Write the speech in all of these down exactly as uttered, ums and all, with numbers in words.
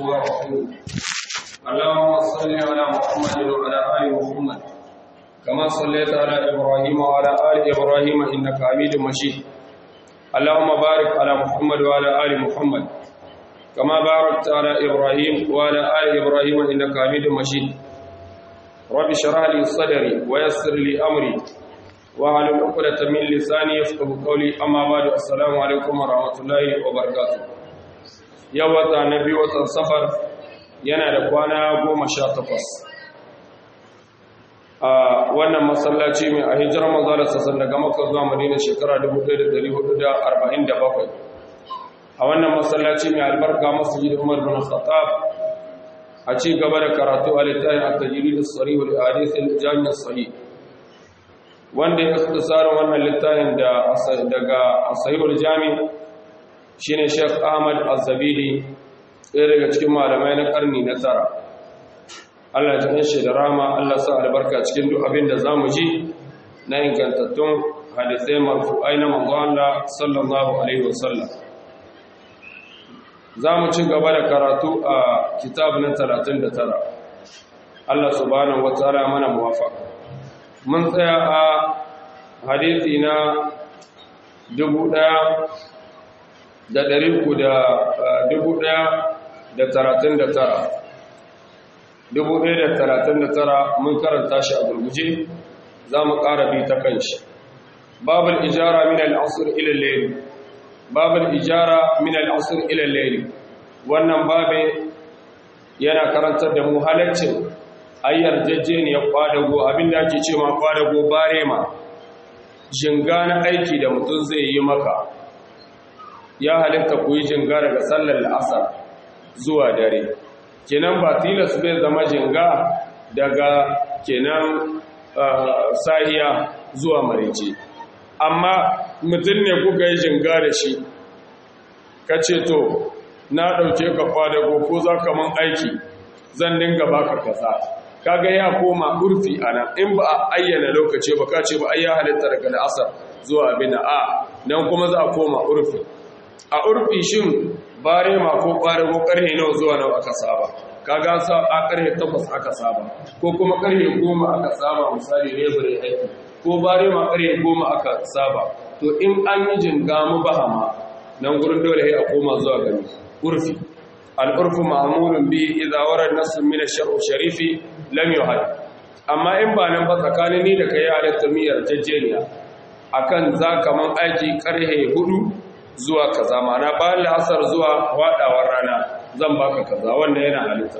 ورسوله اللهم صل على محمد وعلى آل محمد كما صليت على إبراهيم وعلى آل إبراهيم إنك حميد مجيد اللهم بارك على محمد وعلى آل محمد كما باركت على إبراهيم وعلى آل إبراهيم إنك حميد مجيد رب اشرح لي صدري ويسر لي أمري واحلل عقدة من لساني يفقهوا قولي أما بعد السلام عليكم ورحمة الله وبركاته yau wata na biyu watan safar yana da kwana goma sha takwas a wannan masallaci mai a hijirar manzala sassan daga makka zuwa madina shekara dubu ɗaya da ɗari hudu da arba'in da bakwai a wannan masallaci mai albarka masjid umar bin khattab a ci gaba da karatu a littafin at-tajrid as-sarih wal ahadith al-jami' as-sahih wanda ya tsara wannan littafin da daga as-sahih al-jami' shine Sheikh Ahmad Az-Zabidi ɗaya daga cikin malamai na karni na tara Allah ya shi da rama Allah sa albarka cikin duk abin da zamu ji na ingantattun hadisai marfu'ai na manzo Allah sallallahu alaihi wasallam zamu ci gaba da karatu a kitab na talatin da tara Allah subhanahu wataala mana muwafaqa mun tsaya a hadisi na dubu ɗaya da ɗari uku da dubu ɗaya da talatin da tara dubu ɗaya da talatin da tara mun karanta shi a gurguje za mu ƙara bi ta kan shi babul ijara min al-asr ila al-layl babul ijara min al-asr ila al-layl wannan babe yana karantar da mu halaccin ayyar jajjeniyar kwadago abinda ake cewa kwadago barema jinga na aiki da mutum zai yi maka ya halitta ku yi jinga daga sallar asar zuwa dare kenan ba tilas bai zama jinga daga kenan sahiya zuwa marice amma mutum ne kuka yi jinga da shi ka ce to na ɗauke ka kwadago ko za ka man aiki zan dinga baka kasa kaga ya koma urfi ana in ba a ayyana lokaci ba ka ce ba ai ya halitta daga asar zuwa bina a nan kuma za a koma urfi a urfi shin bare ma ko bare ko karhe nawa zuwa nawa aka saba kaga sa a karhe takwas aka saba ko kuma karhe goma aka saba misali lebure aiki ko bare ma karhe goma aka saba to in an yi jinga mu bahama nan gurin dole sai a koma zuwa gari urfi al-urfu ma'mulun bi idza warada nass min ash-shar'i sharifi lam yuhad amma in ba nan ba tsakanin ni da kai halatta miyar jajjeniya akan zakaman aiki karhe hudu zuwa kaza mana bayan la'asar zuwa wadawar rana zan baka kaza wannan yana halitta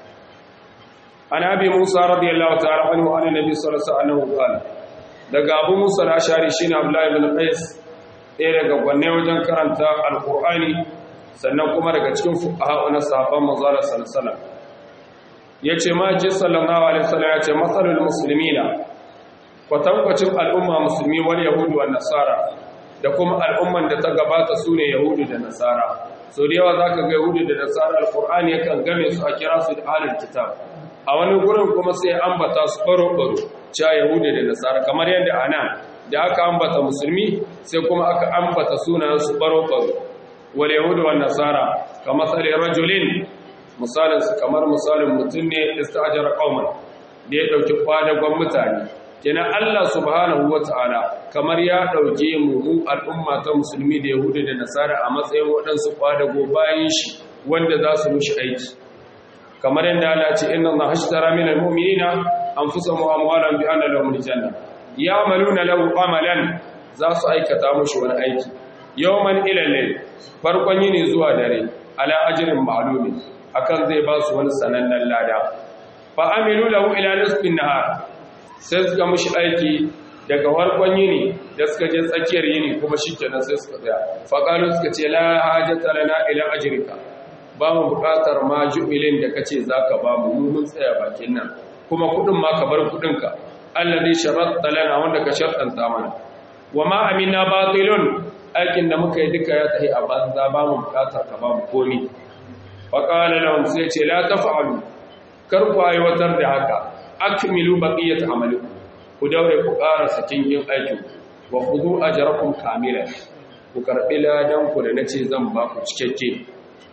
annabi Musa radiyallahu ta'ala anhu annabi sallallahu alaihi wasallam daga Abu Musa al-Ashari shine Abdullah ibn Qais ɗaya daga gwanne wajen karanta alqur'ani sannan kuma daga cikin fuqaha na sahabban manzo sallallahu alaihi wasallam yace ma ji sallallahu alaihi wasallam yace masalul muslimina kwatankwacin al'umma musulmi wal yahudu wan nasara da kuma al'umman da ta gabata su ne Yahudu da Nasara. Sau da yawa za ka ga Yahudu da Nasara al'ur'ani yakan game su a kira su da halin kitab. A wani gurin kuma sai ambata su baro-baro cewa Yahudu da Nasara, kamar yadda a nan da aka ambata musulmi sai kuma aka ambata sunayen su baro-baro. Wal Yahudu wa Nasara, kamar tsare rajulin, misalinsu kamar misalin mutum ne ista'ajar qauman da ya ɗauki kwadagon mutane. Kenan Allah subhanahu wata'ala kamar ya dauke mu mu al'umma ta musulmi da yahudi da nasara a matsayin waɗansu kwadago bayan shi wanda za su mushi aiki kamar yadda Allah ce inna Allah hashtara minal mu'minina anfusahum wa amwalahum bi anna lahum aljanna ya'maluna lahu amalan za su aikata mushi wani aiki yawman ila layl farkon yini zuwa dare ala ajrin ma'lum akan zai ba su wani sanannen lada fa amilu lahu ila nisfin nahar sai suka mushi aiki daga farkon yini da suka je tsakiyar yini kuma shi kenan sai suka tsaya faƙalu suka ce la hajjata lana ila ajrika ba mu buƙatar ma ju'ilin da kace zaka ba mu mun tsaya bakin nan kuma kudin ma ka bar kudin ka alladhi sharatta lana wanda ka shartanta mana wa ma amina batilun aikin da muka yi duka ya tahi a banza ba mu buƙatar ka ba mu komi faqala lahum sai ce la taf'alu kar ku aiwatar da haka akmilu baqiyat amalikum ku daure ku ƙara sakin yin aikin wa khudhu ajrakum kamilan ku karbi ladan ku da nace zan ba ku cikakke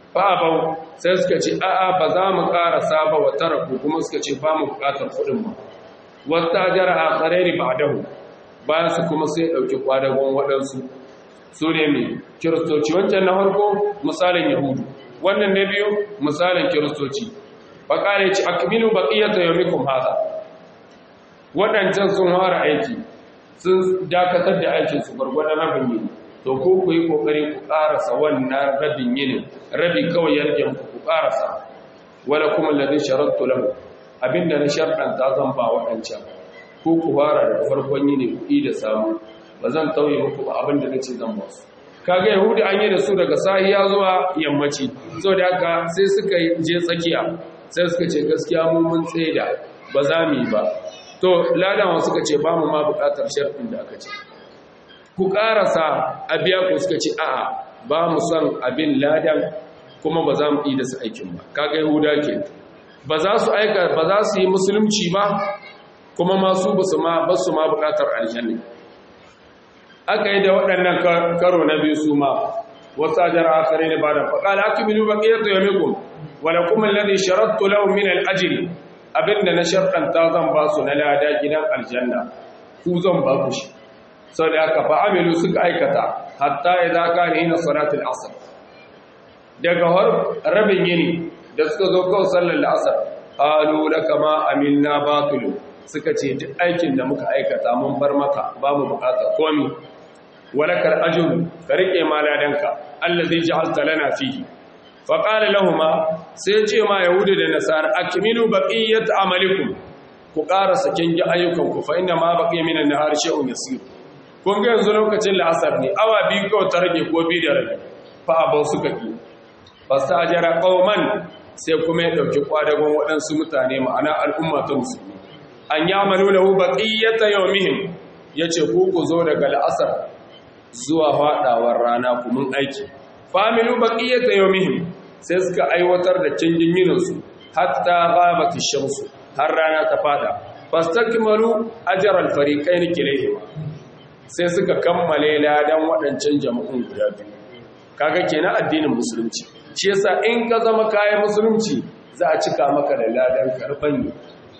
fa abau sai suka ce a'a ba za mu karasa ba wa taraku kuma suka ce ba mu bukatar kudin ba wata jara akharari ba'dahu bayan su kuma sai dauki kwadagon wadansu su ne mai kiristoci wancan na farko misalin yahudu wannan na biyu misalin kiristoci fa kare ci akmilu baqiyata yawmikum hadha wadancan sun fara aiki sun dakatar da aikin su gurgurdan rabin yini to ko ku yi kokari ku karasa wannan rabin yini rabi kawai yarkin ku karasa wala kuma alladhi sharadtu lahu abinda na sharɗan ta zan ba wadancan ko ku fara da farkon yini ku yi da samu bazan tauye muku ba abinda nace zan ba su kaga yahudi an yi da su daga sahiya zuwa yammaci saboda haka sai suka je tsakiya sai suka ce gaskiya mu mun tsaida ba za mu yi ba to ladan suka ce ba mu ma bukatar sharɗin da aka ce ku karasa a biya ku suka ce a'a ba mu san abin ladan kuma ba za mu yi da su aikin ba kaga yahuda ke ba za su aika ba za su yi musulunci ba kuma ma su ba su ma ba su ma bukatar aljanna aka yi da waɗannan karo na biyu su ma wasu ajara akare ne ba da faƙala aka bilu baƙiyarta ya mikum wadda kuma lalai sharattu lau min al'ajiri abinda na sharɗanta zan ba su na lada gidan aljanna ku zan ba ku shi sau da aka fa'amilu suka aikata hatta ya za ka ne na salatul asar daga har rabin yini da suka zo kawo sallar la'asar halu da kama amilna batulu suka ce duk aikin da muka aikata mun bar maka ba mu bukata komi walakar ajru ka rike maladanka allazi ja'alta lana fihi fa qala lahumu sai ce ma yahudu da nasara akmilu baqiyat amalikum ku ƙara sakin gi ayyukan ku fa inna ma baqiya minan nahar shay'un yasir kun ga yanzu lokacin la'asar ne awa biyu kawai ta rage ko biyu da rabi fa abau suka ki fastajara qauman sai kuma ya dauki kwadagon waɗansu mutane ma'ana al'umma ta musulmi an ya'malu lahu baqiyata yawmihim yace ku ku zo daga la'asar zuwa fadawar rana ku mun aiki familu baqiyata yawmihim sai suka aiwatar da canjin yinin su hatta ghabati shamsu har rana ta fada fastakmalu ajral fariqain kilayhim sai suka kammale ladan waɗancan jama'un guda biyu kaga kenan addinin musulunci shi yasa in ka zama kayan musulunci za a cika maka da ladan karfan ne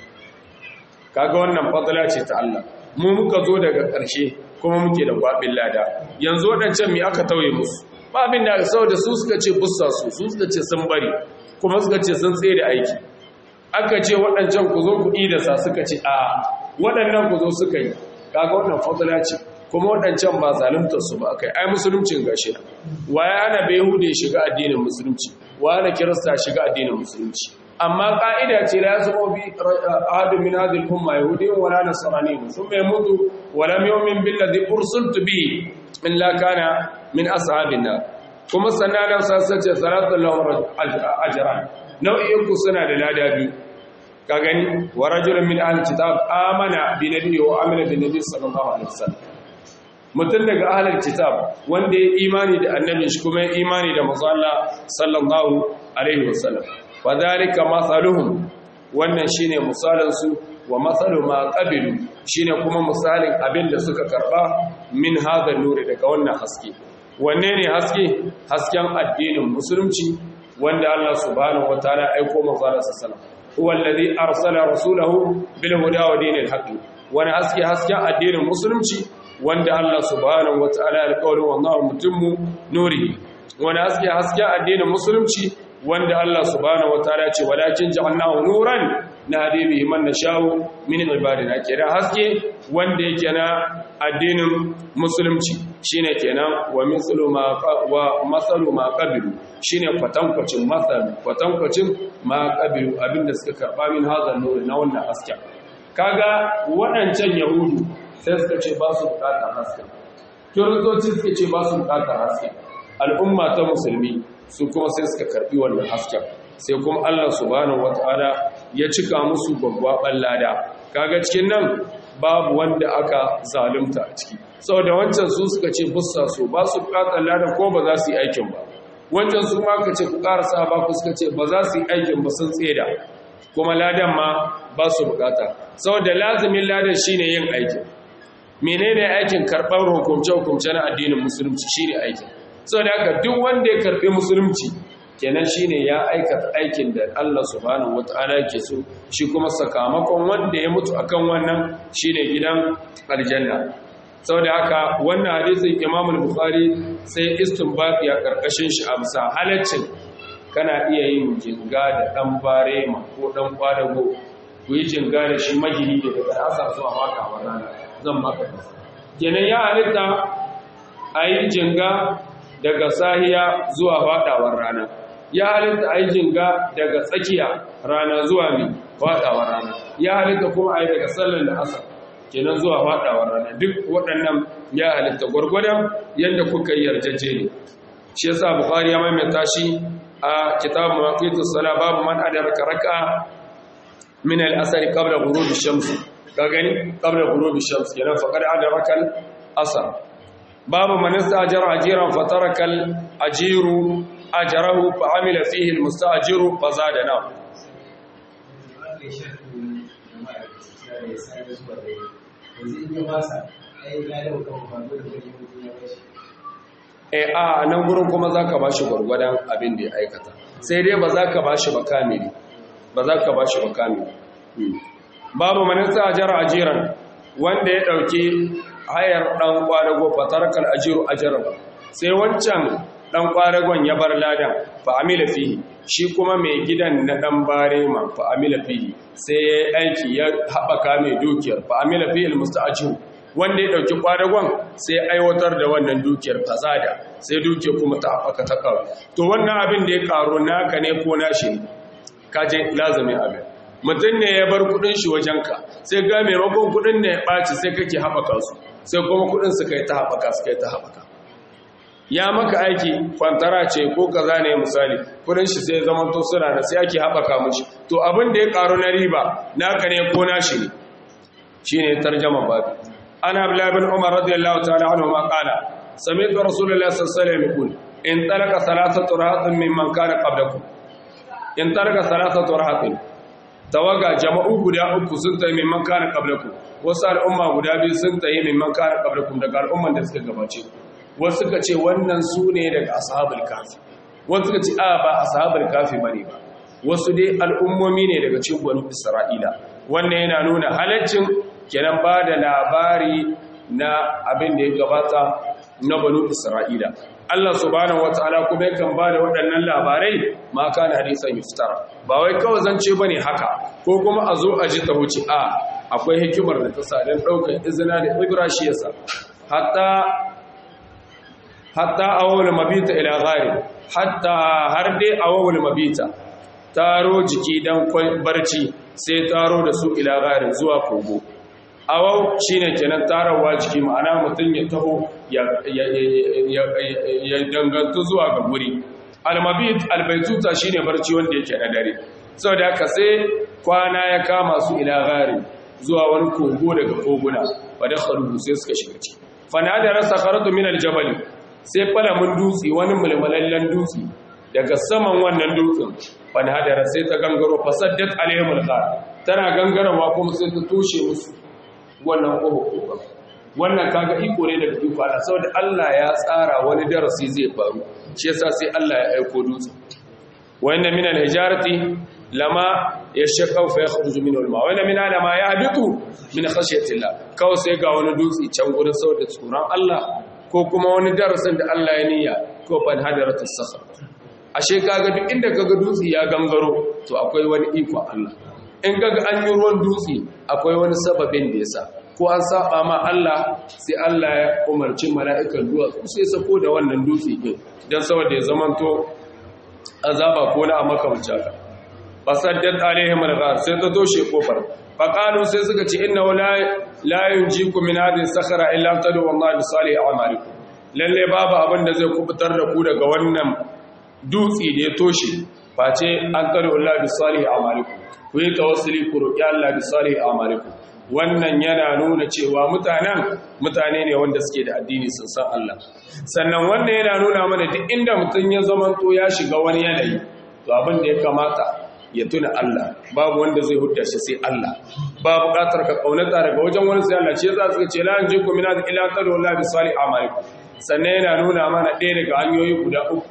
kaga wannan fadala ce ta Allah mu muka zo daga ƙarshe kuma muke da gwabin lada yanzu waɗancan mi aka tauye musu ba abin da saboda su suka ce bussa su su suka ce sun bari kuma suka ce sun tsaye da aiki aka ce waɗancan ku zo ku idasa suka ce a waɗannan ku zo suka yi kaga wannan fadala ce kuma waɗancan ba zaluntar su ba kai ai musuluncin gashi na waye ana bai hude shiga addinin musulunci waye ana kirista shiga addinin musulunci amma ka'ida ce la yasbu bi ahad min hadhihi al-umma yahudiyyin wala nasraniyyun thumma yamutu wa lam yu'min billadhi ursiltu bihi illa kana min ashabin nar kuma sannan sa sace salatu lahu ajran nau'in ku suna da lada biyu ka gani wa rajulun min ahli kitab amana bi nabiyyi wa amila bi nabiyyi sallallahu alaihi wasallam mutum daga ahalar kitab wanda ya imani da annabin shi kuma ya imani da manzo Allah sallallahu alaihi wasallam fa zalika masaluhum wannan shine misalin su wa masalu ma qabilu shine kuma misalin abin da suka karba min hadha nuri daga wannan haske wanne ne haske hasken addinin musulunci wanda Allah subhanahu wataala aiko manzo Allah sallallahu alaihi wasallam huwa alladhi arsala rasulahu bil huda wa dinil haqq wani haske hasken addinin musulunci wanda Allah subhanahu wataala alƙawarin wallahu mutimmu nuri wani haske haske addinin musulunci wanda Allah subhanahu wataala ya ce walakin ja'alnahu nuran nahdi bihi man nasha'u min ibadina kira haske wanda yake na addinin musulunci shine kenan wa mislu ma wa masalu ma qabilu shine kwatankwacin masal kwatankwacin ma qabilu abinda suka karba min hazan nuri na wannan haske kaga waɗancan yahudu sai suka ce ba su bukatar haske kiristoci suka ce ba su bukatar haske al'umma ta musulmi su kuma sai suka karbi wannan hasken sai kuma Allah subhanahu wataala ya cika musu gwaggwaban lada kaga cikin nan babu wanda aka zalunta a ciki saboda wancan su suka ce bussa su ba su bukatar lada ko ba za su yi aikin ba wancan su ma ka ce ku karasa ba ku suka ce ba za su yi aikin ba sun tseda kuma ladan ma ba su bukata saboda lazimin ladan shine yin aikin menene aikin karɓar hukumce-hukumce na addinin musulunci shine aikin saboda haka duk wanda ya karɓi musulunci kenan shine ya aikata aikin da Allah subhanahu wataala yake so shi kuma sakamakon wanda ya mutu akan wannan shine gidan aljanna. Saboda haka wannan hadisin Imam al-Bukhari sai istinbati a karkashin shi amsa halaccin kana iya yin jinga da dan barema ko dan kwadago ku yi jinga da shi magini daga asar zuwa maka wannan zan maka kenan ya halitta a yi jinga daga sahiya zuwa faɗawar rana ya halitta a yi jinga daga tsakiya rana zuwa mai faɗawar rana ya halitta kuma a yi daga sallar da asar kenan zuwa faɗawar rana duk waɗannan ya halitta gwargwadon yadda kuka yi yarjeje ne shi yasa Bukhari ya maimaita shi a kitabu mawaqitus sala babu man adraka raka'a min al-asr qabla ghurub ash-shams ka gani qabla ghurub ash-shams kenan faqad adraka al-asr babu man istajara ajiran fataraka al-ajiru ajrahu fa amila fihi al-mustajiru fa zadana e a nan gurin kuma zaka bashi gurgurdan abin da ya aikata sai dai ba zaka bashi ba kamili ba zaka bashi ba kamili babu man istajara ajiran wanda ya dauki hayar dan kwadago fatarkal ajiru ajran sai wancan dan kwadagon ya bar ladan fa amila fihi shi kuma mai gidan na dan barema fa amila fihi sai yayi aiki ya habaka mai dukiyar fa amila fihi almusta'jir wanda ya dauki kwadagon sai aiwatar da wannan dukiyar fasada sai dukiyar kuma ta habaka ta kawo to wannan abin da ya karo naka ne ko nashi ne kaje lazumi abin mutum ne ya bar kudin shi wajenka sai ga maimakon kudin ne ya ɓaci sai kake haɓaka su sai kuma kudin su kai ta haɓaka su kai ta haɓaka ya maka aiki kwantara ce ko kaza ne misali kudin shi sai zaman to suna da sai ake haɓaka mashi to abin da ya ƙaru na riba naka ne ko nashi ne shine tarjama babu ana abdullah bin umar radiyallahu ta'ala anhu ma qala sami'tu rasulullahi sallallahu alaihi wasallam yaqul in talaka thalathatu rahatin mimman kana qablakum in talaka thalathatu rahatin tawaga jama'u guda uku sun tayi mimman kana qablakum wasu al'umma guda biyu sun tayi mimman kana qablakum daga al'umman da suka gabace wasu suka ce wannan su ne daga ashabul kafi wasu suka ce a ba ashabul kafi bane ba wasu dai al'ummomi ne daga cikin banu isra'ila wannan yana nuna halaccin kenan ba da labari na abin da ya gabata na banu isra'ila Allah subhanahu wataala kuma yakan ba da waɗannan labarai ma kana hadisan yuftara ba wai kawai zance bane haka ko kuma a zo a ji ta wuce a akwai hikimar da ta sa dan daukar izina da ibra shi yasa hatta hatta awwal mabita ila ghairi hatta har dai awwal mabita taro jiki dan barci sai taro da su ila ghairi zuwa kogo awau shine kenan tarawa jiki ma'ana mutun ya taho ya dangantu zuwa ga guri almabit albaytuta shine barci wanda yake na dare saboda haka sai kwana ya kama su ila gari zuwa wani kogo daga koguna wadda kharuhu sai suka shiga ciki fanada rasa kharatu min aljabal sai falamin dutsi wani mulmulallen dutsi daga saman wannan dutsen fanada sai ta gangaro fasaddat alaihim alqar tana gangarawa kuma sai ta toshe musu wannan kogo wannan kaga iko ne daga iko Allah saboda Allah ya tsara wani darasi zai faru shi yasa sai Allah ya aika dutse wa inna min al-hijarati lama yashqaw fa yakhruju minhu al-ma wa inna min lama yahbitu min khashyati Allah kawai sai ga wani dutse can gurin saboda tsoron Allah ko kuma wani darasin da Allah ya niyya ko ban hadaratu sakhar ashe kaga duk inda kaga dutse ya gangaro to akwai wani iko Allah in kaga an yi ruwan dutse akwai wani sababin da yasa ko an saba ma Allah sai Allah ya umarci mala'ikan duwatsu sai sako da wannan dutse din dan saboda ya zamanto azaba ko na makamci haka fasaddat alaihim alghar sai ta toshe kofar faqalu sai suka ce inna la la yunjikum min hadhihi sakhara illa tadu wallahi bi salih a'malikum lalle babu abin da zai kubutar da ku daga wannan dutse da ya toshe face an tadu wallahi bi salih a'malikum ku yi tawassuli ku roki Allah bi salih a'malikum wannan yana nuna cewa mutanen mutane ne wanda suke da addini sun san Allah sannan wannan yana nuna mana duk inda mutum ya zamanto ya shiga wani yanayi to abin da ya kamata ya tuna Allah babu wanda zai hudda shi sai Allah ba buƙatar ka kaunata daga wajen wani sai Allah ce za su ce la anjiku min ila tadu la bi salih a'malikum sannan yana nuna mana ɗaya daga hanyoyi guda uku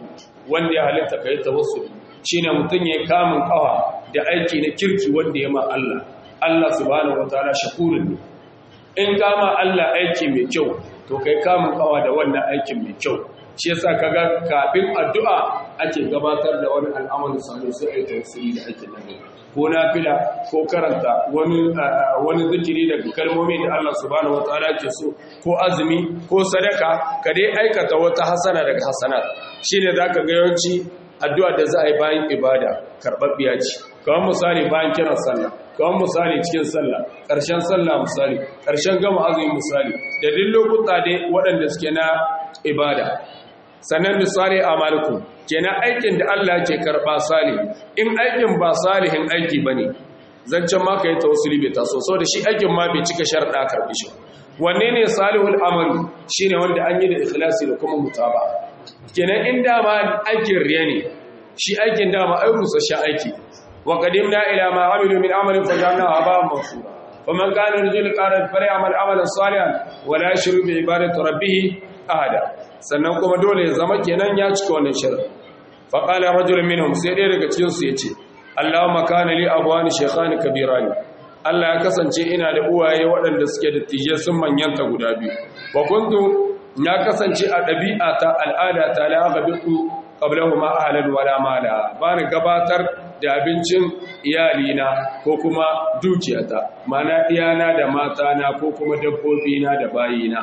wanda ya halitta kai tawassuli shine mutun ya kamun kawa da aiki na kirki wanda ya ma Allah Allah subhanahu wataala shakurun ne in kama Allah aiki mai kyau to kai kamun kawa da wannan aikin mai kyau shi yasa kaga kafin addu'a ake gabatar da wani al'amari sanu sai ai tawassuli da aikin nan ko nafila ko karanta wani wani zikiri daga kalmomi da Allah subhanahu wataala ke so ko azumi ko sadaka ka dai aikata wata hasana daga hasanat shine zaka ga yawanci addu'a da za a yi bayan ibada karbabbiya ce kamar misali bayan kiran sallah kamar misali cikin sallah ƙarshen sallah misali ƙarshen gama azumi misali da duk lokuta dai waɗanda suke na ibada sannan misali amalikum kenan aikin da Allah ke karba sali in aikin ba salihin aiki bane zancen ma kai tawassuli bai taso saboda shi aikin ma bai cika sharda karbi shi wanne ne salihul amal shine wanda an yi da ikhlasi da kuma mutaba kenan in dama aikin riya ne shi aikin dama ai rusa shi aiki wa qadimna ila ma amilu min amalin fajalna haba'an mansura faman kana rajul qaran falyamal amalan salihan wa la yushrik bi ibadati rabbih ahada sannan kuma dole ya zama kenan ya cika wannan sharadi fa qala rajulun minhum sai dai daga cikin su yace Allahumma kana li abwani shaykhani kabirani Allah ya kasance ina da uwaye waɗanda suke da tije sun manyanta guda biyu wa kuntu ya kasance a ɗabi'ata al'ada ta la gabitu qablahuma ahlan wala mala bani gabatar da abincin iyalina ko kuma dukiyata mana iyana da matana ko kuma dabbobina da bayina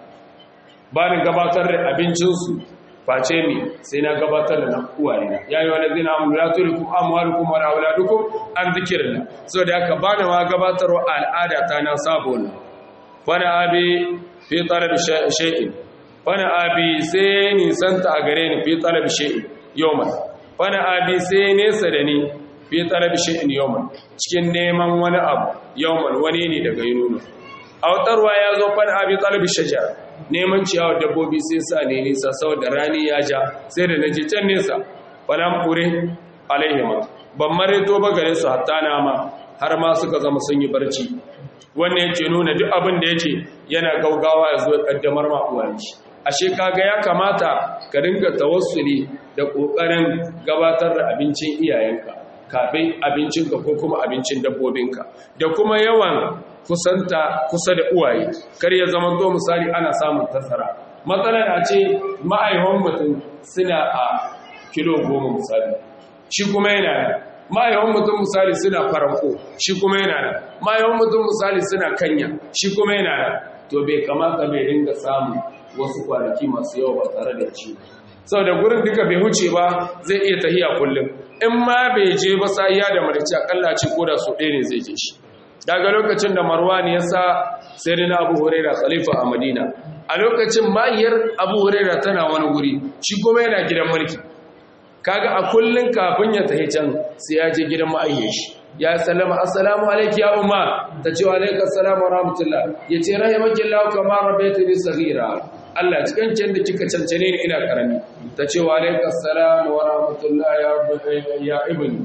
bani gabatar da abincinsu face mi sai na gabatar da uwayena yayi wala zina amlatukum amwalukum wa auladukum an dhikrillah so da aka bani ma gabatarwa al'ada ta na sabona wani abi fi talab shay'in wani abi sai ni santa a gare ni fi talab shay'in yawman wani abi sai nesa da ni fi talab shay'in yawman cikin neman wani abu yawman wani ne daga yununu autarwa ya zo fani abi talab shajara neman ciyawar dabbobi sai sa ne nisa saboda rani ya ja sai da naji can nesa falam kure alaihima ban marito ba gare su hatta na ma har ma suka zama sun yi barci wannan yake nuna duk abin da yake yana gaugawa ya zo ya kaddamar ma uwanci ashe kaga ya kamata ka dinga tawassuli da kokarin gabatar da abincin iyayenka kafin abincinka ko kuma abincin dabbobinka da kuma yawan kusanta kusa da uwaye kar ya zama to misali ana samun tasara matsalar a ce ma'aihon mutum suna a kilo goma misali shi kuma yana nan ma'aihon mutum misali suna faranko shi kuma yana nan ma'aihon mutum misali suna kanya shi kuma yana nan to bai kamata bai dinga samun wasu kwanaki masu yawa ba tare da ci sau da gurin duka bai huce ba zai iya tahiya kullum in ma bai je ba sai ya da marici akalla ce ko da so ɗaya ne zai je shi daga lokacin da marwan ya sa sayyidina abu huraira khalifa a madina a lokacin mahiyar abu huraira tana wani guri shi kuma yana gidan mulki kaga a kullun kafin ya tahi can sai ya je gidan ma'ayyar shi ya sallama assalamu alayki ya umma tace wa alayka assalamu wa rahmatullah yace rahimakillahu kama rabbaytani saghira Allah cikin can da kika cancane ni ina karami tace wa alayka assalamu wa rahmatullah ya ya ibni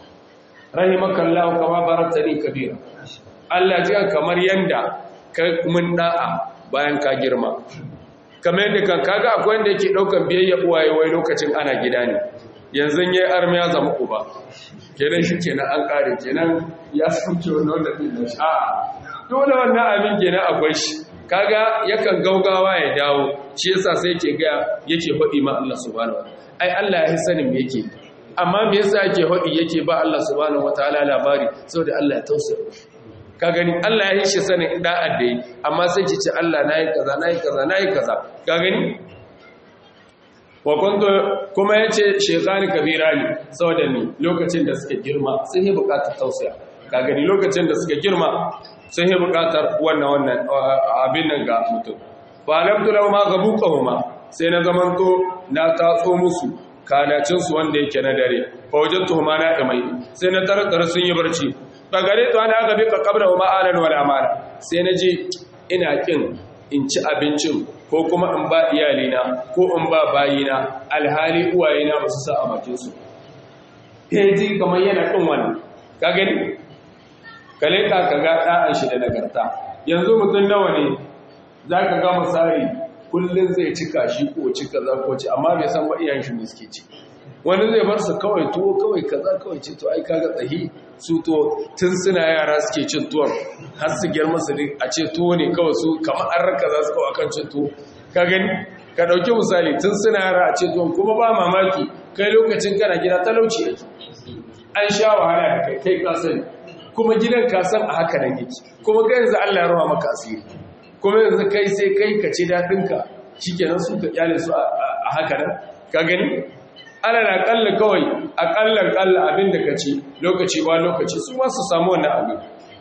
rahimakallahu kama baratani kabira Allah ji kamar yanda ka mun da'a bayan ka girma kamar yadda kan kaga akwai wanda yake daukan biyayya uwaye wai lokacin ana gida ne yanzu yayi arme ya zama uba kenan shi kenan an kare kenan ya sauke wannan wanda din da sha dole wannan abin kenan akwai shi kaga yakan gaugawa ya dawo shi yasa sai yake ga yake hodi ma Allah subhanahu wa ai Allah ya sanin me yake amma me yasa yake hodi yake ba Allah subhanahu wataala labari saboda Allah ya tausaya ka gani Allah ya yi shi sanin da'ar da yi amma sai ki ce Allah nayi kaza nayi kaza nayi kaza ka gani wa kuntu kuma yace shaytani kabirani saboda ni lokacin da suka girma sai ya buƙatar tausaya ka gani lokacin da suka girma sai ya buƙatar wannan wannan abin nan ga mutum fa lamtu law ma gabuqahuma sai na zamanto na tatso musu kanacinsu wanda yake na dare fawajattu huma na'imai sai na tarar sun yi barci bagare to ana ga bika qabla wa ma'alan wal amana sai na ji ina kin in ci abincin ko kuma in ba iyalina ko in ba bayina alhali uwayena ba su sa a bakin su ji kamar yana kin wannan ka gani kale ka kaga da'an shi da nagarta yanzu mutun nawa ne zaka ga misali kullun zai cika shi ko cika za ko ci amma bai san wa iyayen shi suke ci wani zai bar su kawai tuwo kawai kaza kawai ce to ai kaga tsahi su to tun suna yara suke cin tuwon har su girma su a ce tuwo ne kawai su kamar an raka za su kawai akan cin tuwo ka gani ka dauki misali tun suna yara a ce tuwon kuma ba mamaki kai lokacin kana gida talauci yake an sha wahala da kai kai ka sani kuma gidan ka san a haka nan yake kuma kai yanzu Allah ya rawa maka asiri kuma yanzu kai sai kai ka ci dadin ka shikenan su ka kyale su a haka nan ka gani ana na kalla kawai a kallan kalla abin da ka ci lokaci ba lokaci su ma su samu wannan abin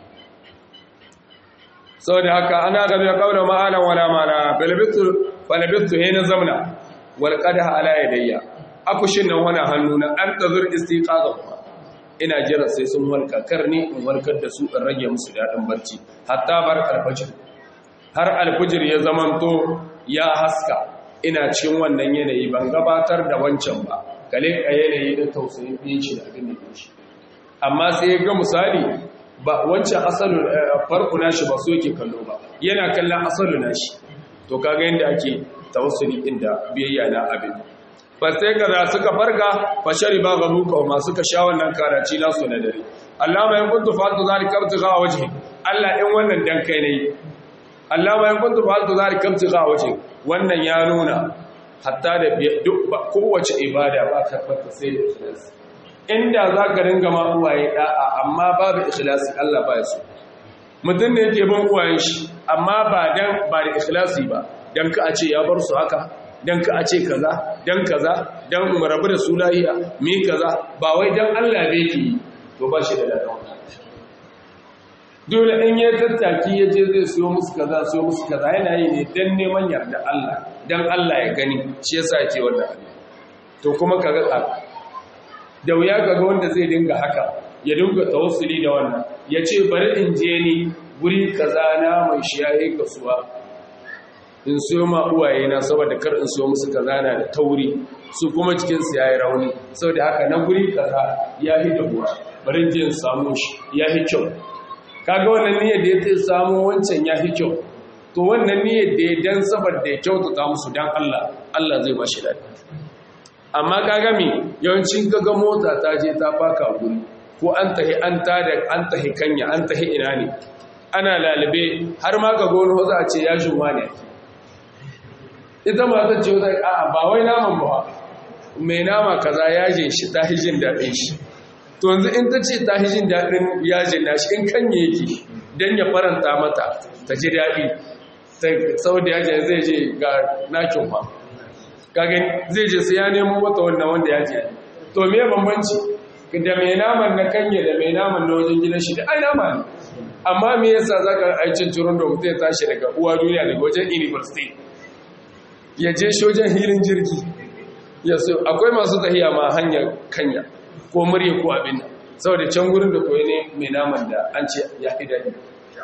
saboda haka ana gabe kauna ma'ana wala mana balbitu balbitu hina zamna wal qadha ala yadayya afushin nan wani hannu na an tazur istiqaza ina jira sai sun walka karni in walkar da su in rage musu dadin barci hatta bar alfajir har alfajir ya zamanto ya haska ina cikin wannan yanayi ban gabatar da wancan ba kale a yanayi da tausayin ɗin shi da abin da ɗin shi amma sai ya ga misali ba wancan asalin farko nashi ba so yake kallo ba yana kallon asalin nashi to kaga yadda ake tawassuli inda biyayya na abin ba sai kaza suka farka fa shariba gamuka ma suka sha wannan karaci nasu na dare Allah mai kuntu fa'altu zalika ibtigha wajhi Allah in wannan dan kai ne Allah mai kuntu fa'altu zalika ibtigha wajhi wannan ya nuna hatta da duk kowace ibada ba ka fata sai da ikhlasi inda za ka ringa ma uwaye da'a amma babu ikhlasi Allah ba ya so mutum ne yake bin uwayen shi amma ba dan ba da ikhlasi ba dan ka a ce ya bar su haka dan ka a ce kaza dan kaza dan mu rabu da su lahiya mi kaza ba wai dan Allah bai ki to ba shi da lafiya dole in ya tattaki ya je zai siyo musu kaza siyo musu kaza yana yi ne dan neman yarda Allah dan Allah ya gani shi yasa yake wannan abin to kuma kaga tsaka da wuya kaga wanda zai dinga haka ya dinga tawassuli da wannan yace bari in je ni guri kaza na mai shi yayi kasuwa in siyo ma uwaye na saboda kar in siyo musu kaza na da tauri su kuma cikin su yayi rauni saboda haka na guri kaza ya hi da buwa bari in je in samu shi ya hi kyau kaga wannan niyyar da ya samu wancan ya hi kyau to wannan niyyar da ya dan saboda ya kyautata musu dan Allah Allah zai ba shi dadi amma kaga me yawancin kaga mota ta je ta faka guri ko an tahi an tada an tahi kanya an tahi ina ne ana lalube har ma ga gono za a ce ya shuma ne ita ma ta ce a'a ba wai naman ba mai nama kaza yajin shi ta hijin dadin shi to yanzu in ta ce ta hijin dadin yajin nashi in kanye yake dan ya faranta mata ta ji dadi saboda yajin zai je ga nakin ba kage zai je sai ya nemo mata wannan wanda yaji to me bambanci da mai naman na kanye da mai naman na wajen gidan shi da ai nama ne amma me yasa zaka aicin turun da mutum ya tashi daga uwa duniya daga wajen university ya je shojen hilin jirgi ya so akwai masu tahiya ma hanyar kanya ko murya ko abin nan saboda can gurin da koyi ne mai naman da an ce ya fi daɗi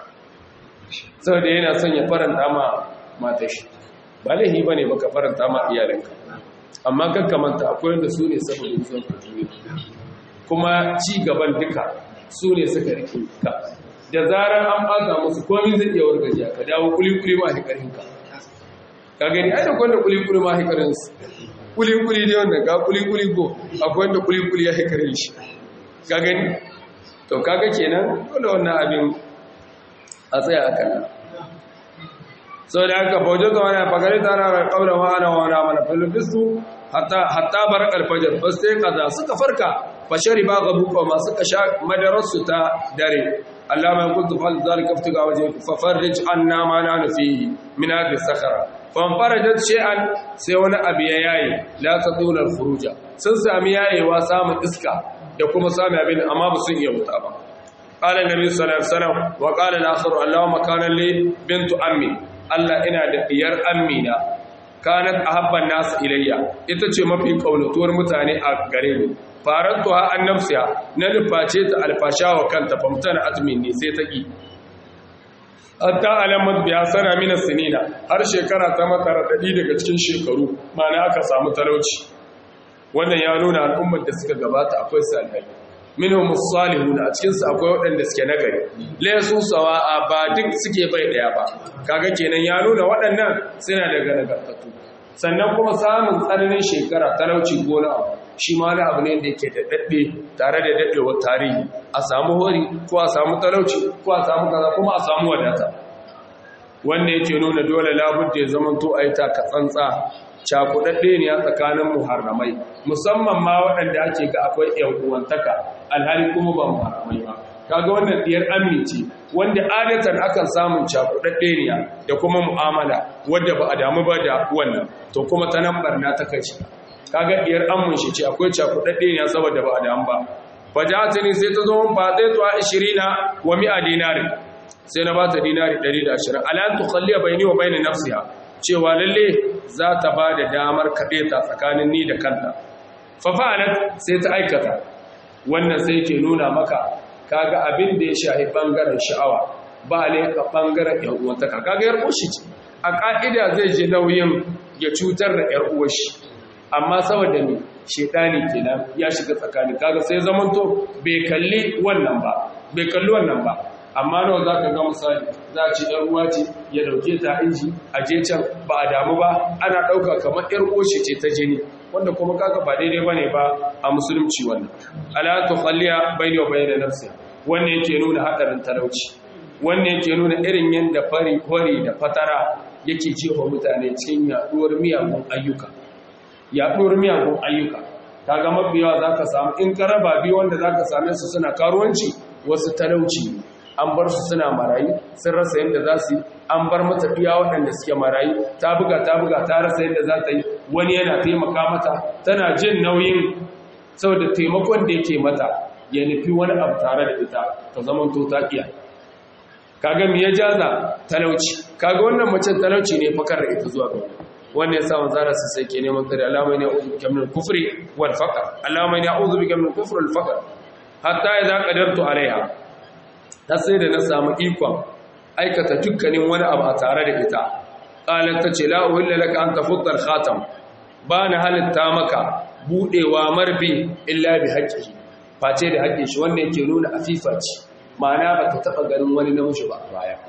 saboda yana son ya faranta ma matar shi ba laihi ba ne baka faranta ma iyalinka amma kankamanta akwai wanda su ne saboda zuwan duniya kuma ci gaban duka su ne suka rike ka da zarar an ɓata musu komi zai iya wargajiya ka dawo kuli-kuli ma hikarinka ka gani ai da kwanda kuli-kuli ma hikarinsu kuli-kuli ne wanda ga kuli-kuli ko akwai wanda kuli-kuli ya hikarin shi ka gani to kaga kenan dole wannan abin a tsaya a kan sau da aka baujar da wani fagari ta ranar ƙaunar wa'ana wa'ana mana filifistu hatta bar alfajar ba sai kaza suka farka fashari ba ga buka masu kasha madararsu ta dare Allah mai kuntu fal zalika ftiga waje fa farij anna ma na nufi min hadhihi sakhara fa farajat shay'an sai wani abu ya yayi la tadula al furuja sun sami yayewa samun iska da kuma sami abin amma ba sun iya wuta ba qala nabi sallallahu alaihi wasallam wa qala al-akhar allahumma kana li bintu ammi Allah ina da diyar ammina kanat ahabban nas ilayya ita ce mafi kaunatuwar mutane a gare ni farantu ha annafsiya na nuface ta alfasha wa kanta famtana atmini sai ta ki hatta alamat biya sana min sinina har shekara ta mata radadi daga cikin shekaru mana aka samu talauci wannan ya nuna al'ummar da suka gabata akwai salihai minhum as-salihun a cikin su akwai waɗanda suke nagari laysu sawa'a ba duk suke bai daya ba kaga kenan ya nuna waɗannan suna daga nagartatu sannan kuma samun tsananin shekara talauci gona abu shi ma wani abu ne da yake da daɗe tare da daɗewar tarihi a samu hori ko a samu talauci ko a samu kaza kuma a samu wadata wanda yake nuna dole labudda ya zama to a yi taka tsantsa cakuɗaɗɗe ne a tsakanin muharramai musamman ma waɗanda ake ga akwai ‘yan uwantaka alhali kuma ba muharramai ba kaga wannan diyar aminci wanda adatan akan samun cakuɗaɗɗe ne da kuma mu'amala wadda ba a damu ba da wannan to kuma ta nan barna ta kai shi kaga diyar amun shi ce akwai cakuɗaɗɗe ne saboda ba a damu ba fajatani sai ta zo mun fadai to ishirina wa mi'a dinari sai na bata dinari ɗari da ashirin alan tukhalliya bayni wa bayna nafsiha cewa lalle za ta ba da damar kaɗe ta tsakanin ni da kanta fa fa'alat sai ta aikata wannan sai ke nuna maka kaga abin da ya shahi bangaren sha'awa ba ne ka bangaren yan uwantaka kaga yar uwa ce a ka'ida zai ji nauyin ya cutar da yar uwa shi amma saboda ni shedani kenan ya shiga tsakani kaga sai zamanto bai kalli wannan ba bai kalli wannan ba amma nawa zaka ga misali za a ci yar uwa ce ya dauke ta inji a je can ba a damu ba ana dauka kamar yar uwa ce ta jini wanda kuma kaga ba daidai bane ba a musulunci wannan ala tukhalliya bayni wa bayna nafsi wannan yake nuna hadarin talauci wannan yake nuna irin yanda fari hori da fatara yake jefa mutane cikin yaduwar miyagun ayyuka yaduwar miyagun ayyuka kaga mabiyawa zaka samu in ka raba bi wanda zaka same su suna karuwanci wasu talauci an bar su suna marayu sun rasa yadda za su yi an bar mata iya waɗanda suke marayu ta buga ta buga ta rasa yadda za ta yi wani yana taimaka mata tana jin nauyin saboda taimakon da yake mata ya nufi wani abu tare da ita ta zaman to ta iya kaga me ya jaza talauci kaga wannan mace talauci ne fakar da ita zuwa ga wannan yasa wanzara su sai ke neman tsari Allahumma inni a'udhu bika min al-kufri wal faqr Allahumma inni a'udhu bika min al-kufri wal faqr hatta idza qadartu alaiha ta sai da na samu ikon aikata dukkanin wani abu a tare da ita qalat ta ce la uhilla laka an tafutta al-khatam ba na halitta maka budewa marbi illa bi haqqihi face da haƙƙin shi wanda yake nuna afifa ce ma'ana ba ta taba ganin wani namiji ba a baya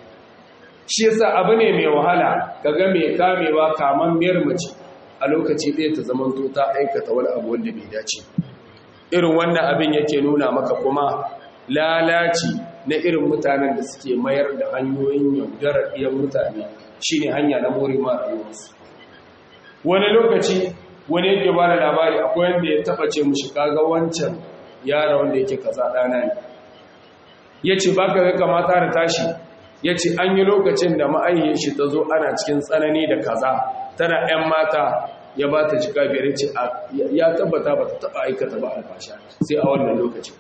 shi yasa abu ne mai wahala kaga mai kamewa kaman miyar mace a lokaci ɗaya ta zamanto ta aikata wani abu wanda bai dace irin wannan abin yake nuna maka kuma lalaci na irin mutanen da suke mayar da hanyoyin yaudarar iyan mutane shine hanya na more ma rayuwarsu wani lokaci wani yake ba da labari akwai wanda ya taba ce mushi kaga wancan yara wanda yake kaza ɗana ne ya ce ba ka ga kamata da tashi ya ce an yi lokacin da ma'ayyin shi ta zo ana cikin tsanani da kaza tana 'yan mata ya ba ta jika biyar ce ya tabbata ba ta taba aikata ba alfasha sai a wannan lokacin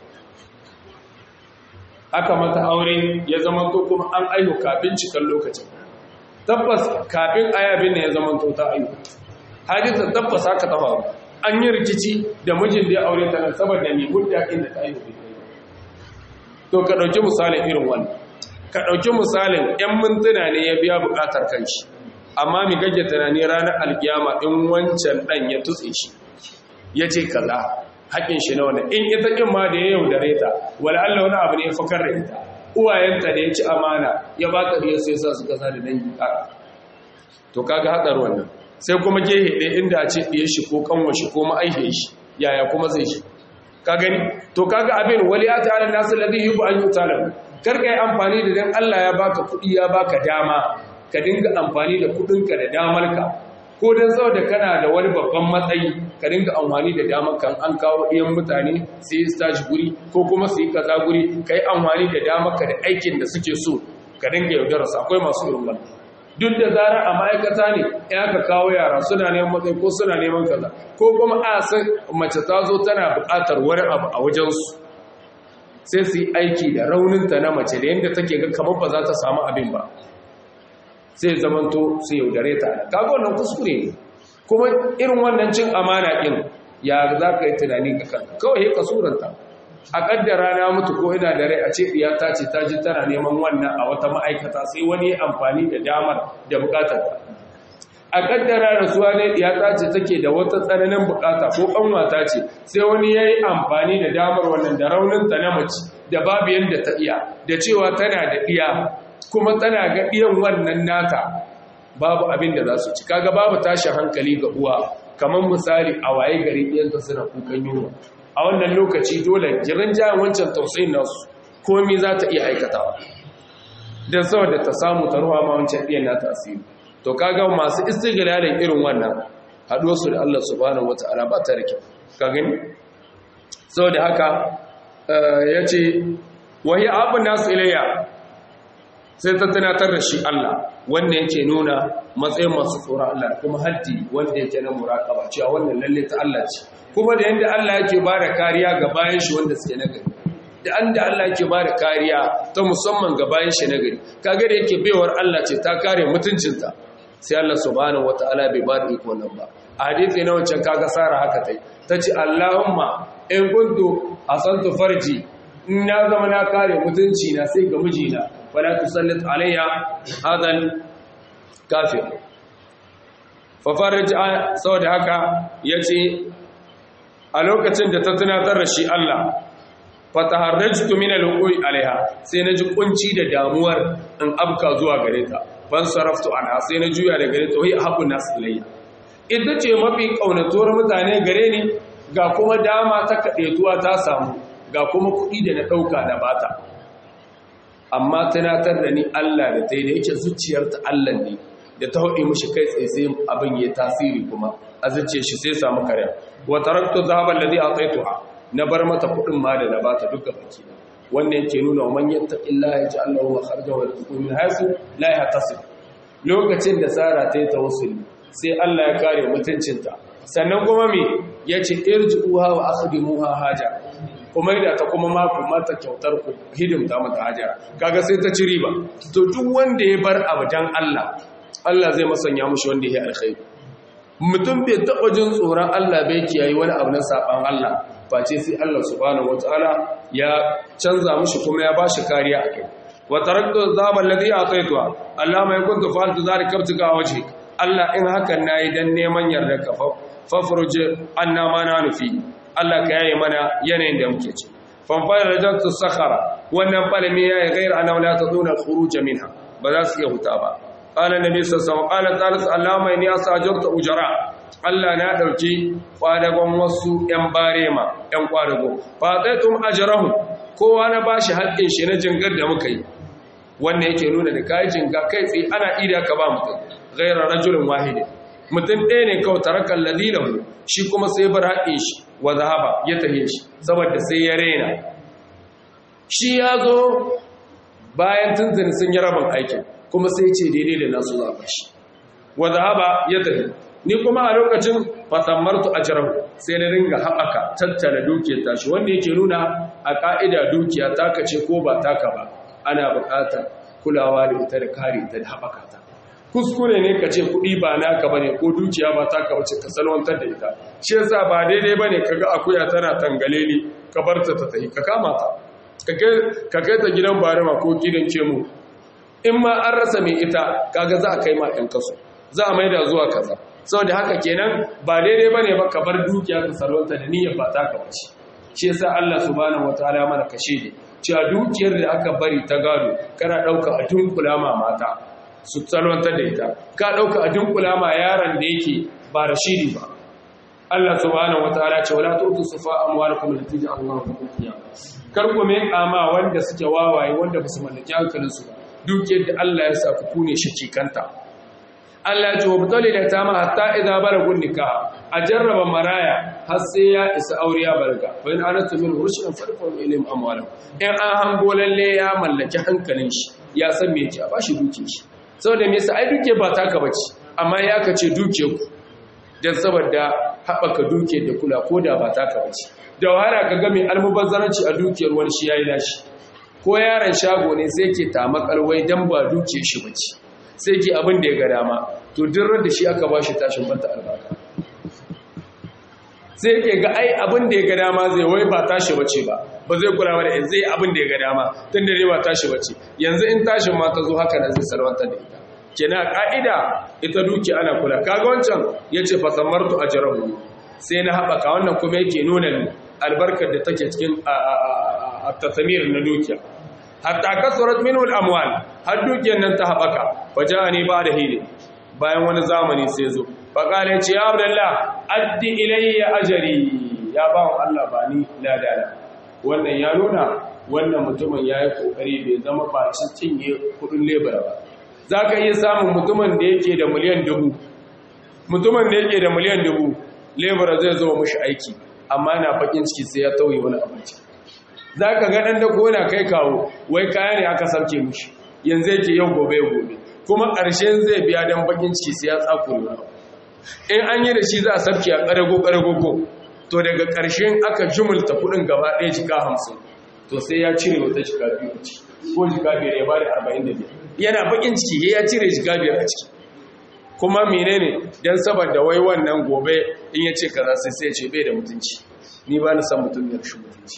aka mata aure ya zama to kuma an aihu kafin cikin lokacin tabbas kafin ayabin ne ya zama to ta aihu hadisa tabbas haka ta faru an yi rikici da mijin da ya aure ta nan saboda mai muddakin da ta aihu to ka dauki misalin irin wannan ka dauki misalin ɗan mintuna ne ya biya bukatar kanshi amma mi gage tunani ranar alkiyama in wancan dan ya tutse shi yace kaza haƙin shi na wannan in ita kin ma da ya yaudare ta wala Allah wani abu ne ya fakar da ita uwayenta da ya ci amana ya ba ta biyar sai sa suka sa da dangi kaka to kaga hadar wannan sai kuma gehe ɗaya inda a ce ɗiye shi ko kanwa shi ko ma'aihe shi yaya kuma zai shi ka gani to kaga abin wali ya ta'ala nasu ladhi yubu an yutalam kar kai amfani da dan Allah ya baka kuɗi ya baka dama ka dinga amfani da kuɗinka da damarka ko dan saboda kana da wani babban matsayi ka dinga amfani da damar kan an kawo iyan mutane sai su tashi guri ko kuma su yi kaza guri kai amfani da damar ka da aikin da suke so ka dinga yaudara su akwai masu irin wannan duk da zarar a ma'aikata ne ya ka kawo yara suna neman matsayi ko suna neman kaza ko kuma a san mace ta zo tana buƙatar wani abu a wajensu sai su yi aiki da rauninta na mace da yadda take ga kamar ba za ta samu abin ba sai zamanto su yaudare ta kaga wannan kuskure ne kuma irin wannan cin amana ɗin ya za ka yi tunani ga kanka kawai ka suranta a kaddara na mutu ko ina da rai a ce ta ce ta ji tana neman wannan a wata ma'aikata sai wani amfani da damar da bukatar a kaddara rasuwa ne ta ce take da wata tsananin bukata ko kanwata ce sai wani ya yi amfani da damar wannan da rauninta na mace da babu yadda ta iya da cewa tana da iya kuma tana ga iyan wannan nata babu abin da za su ci kaga babu tashin hankali ga uwa kamar misali a waye gari ɗiyanta suna kukan yunwa a wannan lokaci dole jiran jayan wancan tausayin nasu komi za ta iya aikatawa don saboda ta samu ta ruwa ma wancan ɗiyan na tasiri to kaga masu istiglalin irin wannan haɗo su da Allah subhanahu wata'ala ba ta da kyau ka gani saboda haka ya ce wahi abin nasu ilayya sai ta tunatar da shi Allah wanda yake nuna matsayin masu tsoron Allah kuma haddi wanda yake na muraqaba cewa wannan lalle ta Allah ce kuma da yanda Allah yake ba da kariya ga bayan shi wanda suke na gari da anda Allah yake ba da kariya ta musamman ga bayan shi na gari kaga da yake baiwar Allah ce ta kare mutuncinta sai Allah subhanahu wataala bai ba da iko nan ba a hadisi na wancan kaga sara haka tai tace Allahumma in kuntu asantu farji in na zama na kare mutunci na sai ga mijina wala tusallit alayya hadal kafir fa farj saboda haka yace a lokacin da ta tunatar da shi Allah fa taharrajtu min al-wuqi alaiha sai naji kunci da damuwar in abka zuwa gare ta ban saraftu anha sai na juya da gare ta wai habun nas ilayya ita ce mafi kaunatuwar mutane gare ni ga kuma dama ta kadetuwa ta samu ga kuma kuɗi da na ɗauka da bata amma tunatar da ni Allah da ta yi da yake zuciyarta Allah ne da ta haɗe mushi kai tsaye sai abin ya tasiri kuma a zuciya shi sai samu kare wa taraktu zahaban ladhi ataituha na bar mata kuɗin ma da na bata duka baki wannan yake nuna wa man yattaqillaha yaj'al lahu makhrajan wa yarzuqhu min haythu la yahtasib lokacin da Sara ta yi tawassuli sai Allah ya kare mutuncinta sannan kuma me yace irji'uha wa akhdimuha haja kuma da ta kuma maku mata kyautar ku hidimta mata hajara kaga sai ta ci riba to duk wanda ya bar abu dan Allah Allah zai masanya mushi wanda ya alkhairi mutum bai taɓa jin tsoron Allah bai kiyayi wani abu na saban Allah face sai Allah subhanahu wataala ya canza mushi kuma ya bashi kariya akai wa taraktu dhaba alladhi ataytuha Allah mai kuntu fa'altu dhalika ibtiga wajhi Allah in hakan nayi dan neman yarda ka fa fafruj anna ma na nufi Allah ka yaye mana yanayin da muke ci fanfara rajatu sakhara wannan falmi yayi ghair ana wala taduna al-khuruj minha ba za su iya huta ba qala nabi sallallahu alaihi wasallam qala allama inni asajartu ujara Allah na dauki kwadagon wasu yan barema yan kwadago fa taitum ajrahum kowa na bashi haƙƙin shi na jingar da muka yi wannan yake nuna da kai jinga kai tsaye ana ida ka ba mutum ghaira rajulin wahid mutum ɗaya ne kawai tarakan ladilahu shi kuma sai bar haƙƙin shi wa zahaba ya tahe shi saboda sai ya rena shi ya zo bayan tuntuni sun yi rabin aikin kuma sai ce daidai da nasu zaɓa shi wa zahaba ya tahe ni kuma a lokacin fasammartu a jiran sai na ringa haɓaka tattala dukiyar tashi wanda yake nuna a ƙa'ida dukiya taka ce ko ba taka ba ana buƙatar kulawa da ita da kare ta da haɓaka ta kuskure ne ka ce kuɗi ba naka bane ko dukiya ba taka bace ka salwantar da ita shi yasa ba daidai bane kaga akuya tana tangaleli ka barta ta tafi ka kama ta ka kai ta gidan barima ko gidan kemu in ma an rasa mai ita kaga za a kai ma ɗan kaso za a maida zuwa kaza saboda haka kenan ba daidai bane ba ka bar dukiya ka salwanta da niyyar ba taka bace shi yasa Allah subhanahu wataala ya mana kashe ne cewa dukiyar da aka bari ta gado kana dauka a dunkula ma mata su salwantar da ita ka dauka a dunkula ma yaron da yake ba rashidi ba Allah subhanahu wataala ce wala tu'tu sufa amwalakum allati ja'ala Allahu lakum qiyama kar ku mai kama wanda suke wawaye wanda ba su mallaki hankalinsu ba dukiyar da Allah ya sa ku kune shi cikanta Allah ya ce wa butali da tama hatta idza balagun nikah a jarraba maraya har sai ya isa aure ya barga fa in anatu min rushdan farqu ilim amwalam in an hango lalle ya mallaki hankalin shi ya san me yake a bashi dukiyar shi saboda me yasa ai duke ba taka bace amma ya kace dukiyar ku dan saboda haɓaka dukiyar da kula ko da ba taka bace da wahala kaga mai almubazzaranci a dukiyar wani shi yayi nashi ko yaron shago ne sai ke tamakalwai dan ba dukiyar shi bace sai ke abin da ya ga dama to dirrar da shi aka bashi tashin banta albarka sai ke ga ai abin da ya ga dama zai wai ba tashi bace ba ba zai kula da zai abin da ya ga dama tunda dai ba tashi bace yanzu in tashin ma ta zo haka nan zai salwantar da ita kenan ka'ida ita duki ana kula kaga wancan yace fa samartu ajrahu sai na haɓaka wannan kuma yake nuna albarkar da take cikin at-tasamir na dukiya hatta kasurat minhu al-amwal har dukiyar nan ta haɓaka wajani ba da hili bayan wani zamani sai zo faqala ya ce ya abdullah addi ilayya ajri ya ba Allah ba ni ladana wannan ya nuna wannan mutumin yayi kokari bai zama ba cinye kudin lebura ba zaka iya samun mutumin da yake da miliyan dubu mutumin da yake da miliyan dubu lebura zai zo mushi aiki amma yana bakin ciki sai ya tauye wani abinci zaka ga dan da kona kai kawo wai kaya ne aka sauke mushi yanzu yake yau gobe gobe kuma ƙarshen zai biya dan bakin ciki sai ya tsakure in an yi da shi za a sauke a ƙarago ƙarago ko to daga ƙarshen aka jumulta kudin gaba ɗaya jika hamsin to sai ya cire wata jika biyu ci ko jika biyar ya bada arba'in da biyar yana bakin ciki ya cire jika biyar a ciki kuma menene dan saboda wai wannan gobe in ya ce kaza sai sai ya ce bai da mutunci ni ba na san mutum ya rushe mutunci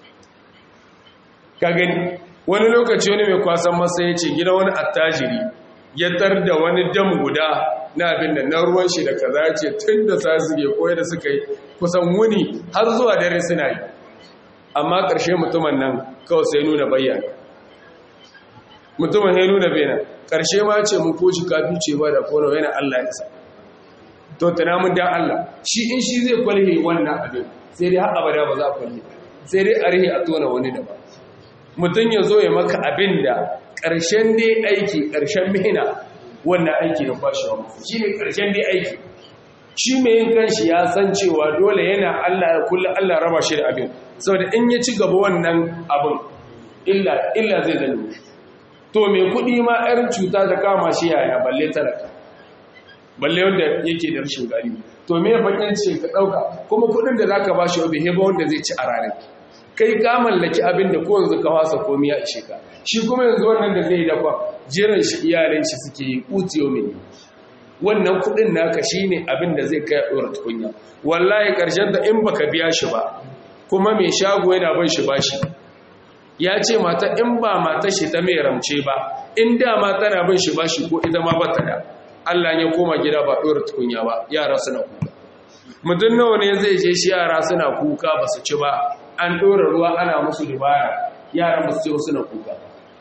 ka gani wani lokaci wani mai kwasan masa ya ce gida wani attajiri ya tar da wani dam guda na abin da na ruwan shi da kaza ya ce tun da sa su ke koyar da suka yi kusan wuni har zuwa dare suna yi amma ƙarshe mutumin nan kawai sai nuna bayyana mutumin ya nuna bayyana ƙarshe ma ce mun ko jika bice ba da kone yana Allah ya sa to tana mun dan Allah shi in shi zai kwalhe wannan abin sai dai har abada ba za a kwalhe sai dai a rihe a tona wani da ba mutum ya zo ya maka abin da ƙarshen dai aiki ƙarshen mihina wannan aiki da kwashewa shi ne ƙarshen dai aiki shi mai yin kanshi ya san cewa dole yana Allah ya kullum Allah raba shi da abin saboda in ya ci gaba wannan abin illa illa zai zane to mai kuɗi ma irin cuta ta kama shi yaya balle talaka balle wanda yake da rashin gari to me bakin ce ka ɗauka kuma kuɗin da zaka ba shi obi heba wanda zai ci a ranar kai ka mallaki abin da ko yanzu ka wasa komai ya ishe ka shi kuma yanzu wannan da zai dafa jiran shi iyalan shi suke yi utiyo mini wannan kudin naka shine abin da zai kai dora tukunya wallahi karshen da in baka biya shi ba kuma mai shago yana ban shi bashi ya ce mata in ba mata shi ta mai ramce ba in da mata na ban shi bashi ko ita ma bata da Allah ya koma gida ba dora tukunya ba yara suna kuka mutum nawa ne zai je shi yara suna kuka ba su ci ba an dora ruwa ana musu dubara yaran ba su ce suna kuka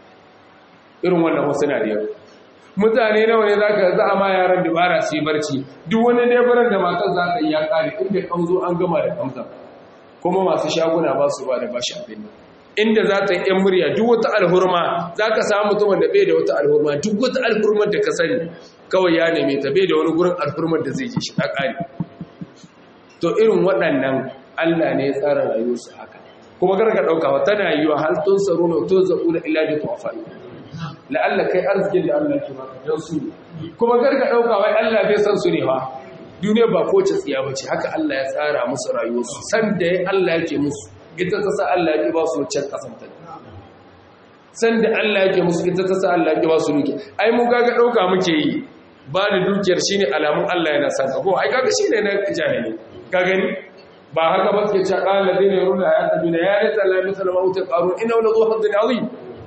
irin wannan wasu na da yau mutane nawa ne za ka za a ma yaran dubara su yi barci duk wani lebaran da matan za ka yi ya kare inda an zo an gama da kamsa kuma masu shaguna ba su ba da bashi abin inda za ta yi ‘yan murya duk wata alhurma za ka samu mutumin da bai da wata alhurma duk wata alhurmar da ka sani kawai ya neme ta bai da wani gurin alhurmar da zai ji shi ta kare to irin waɗannan Allah ne ya tsara rayuwarsu haka kuma garga ɗaukawa tana yiwa hal tun tsaro na tun zaɓu na ila da tuwafani la'alla kai arzikin da Allah ke maka don su kuma garga ɗauka wai Allah bai san su ne ba duniya ba ko ce tsiya bace haka Allah ya tsara musu rayuwarsu san da ya Allah yake musu ita ta sa Allah ya ba su can kasanta san da Allah yake musu ita ta sa Allah ya ba su duki ai mu kaga ɗauka muke yi ba da dukiyar shine alamun Allah yana san ka ko ai kaga shine na jahili ka gani ba haka ba ke cewa qala ladina yuruna ayata bin ya rata la misal mautul qarun inna la dhu hadd azim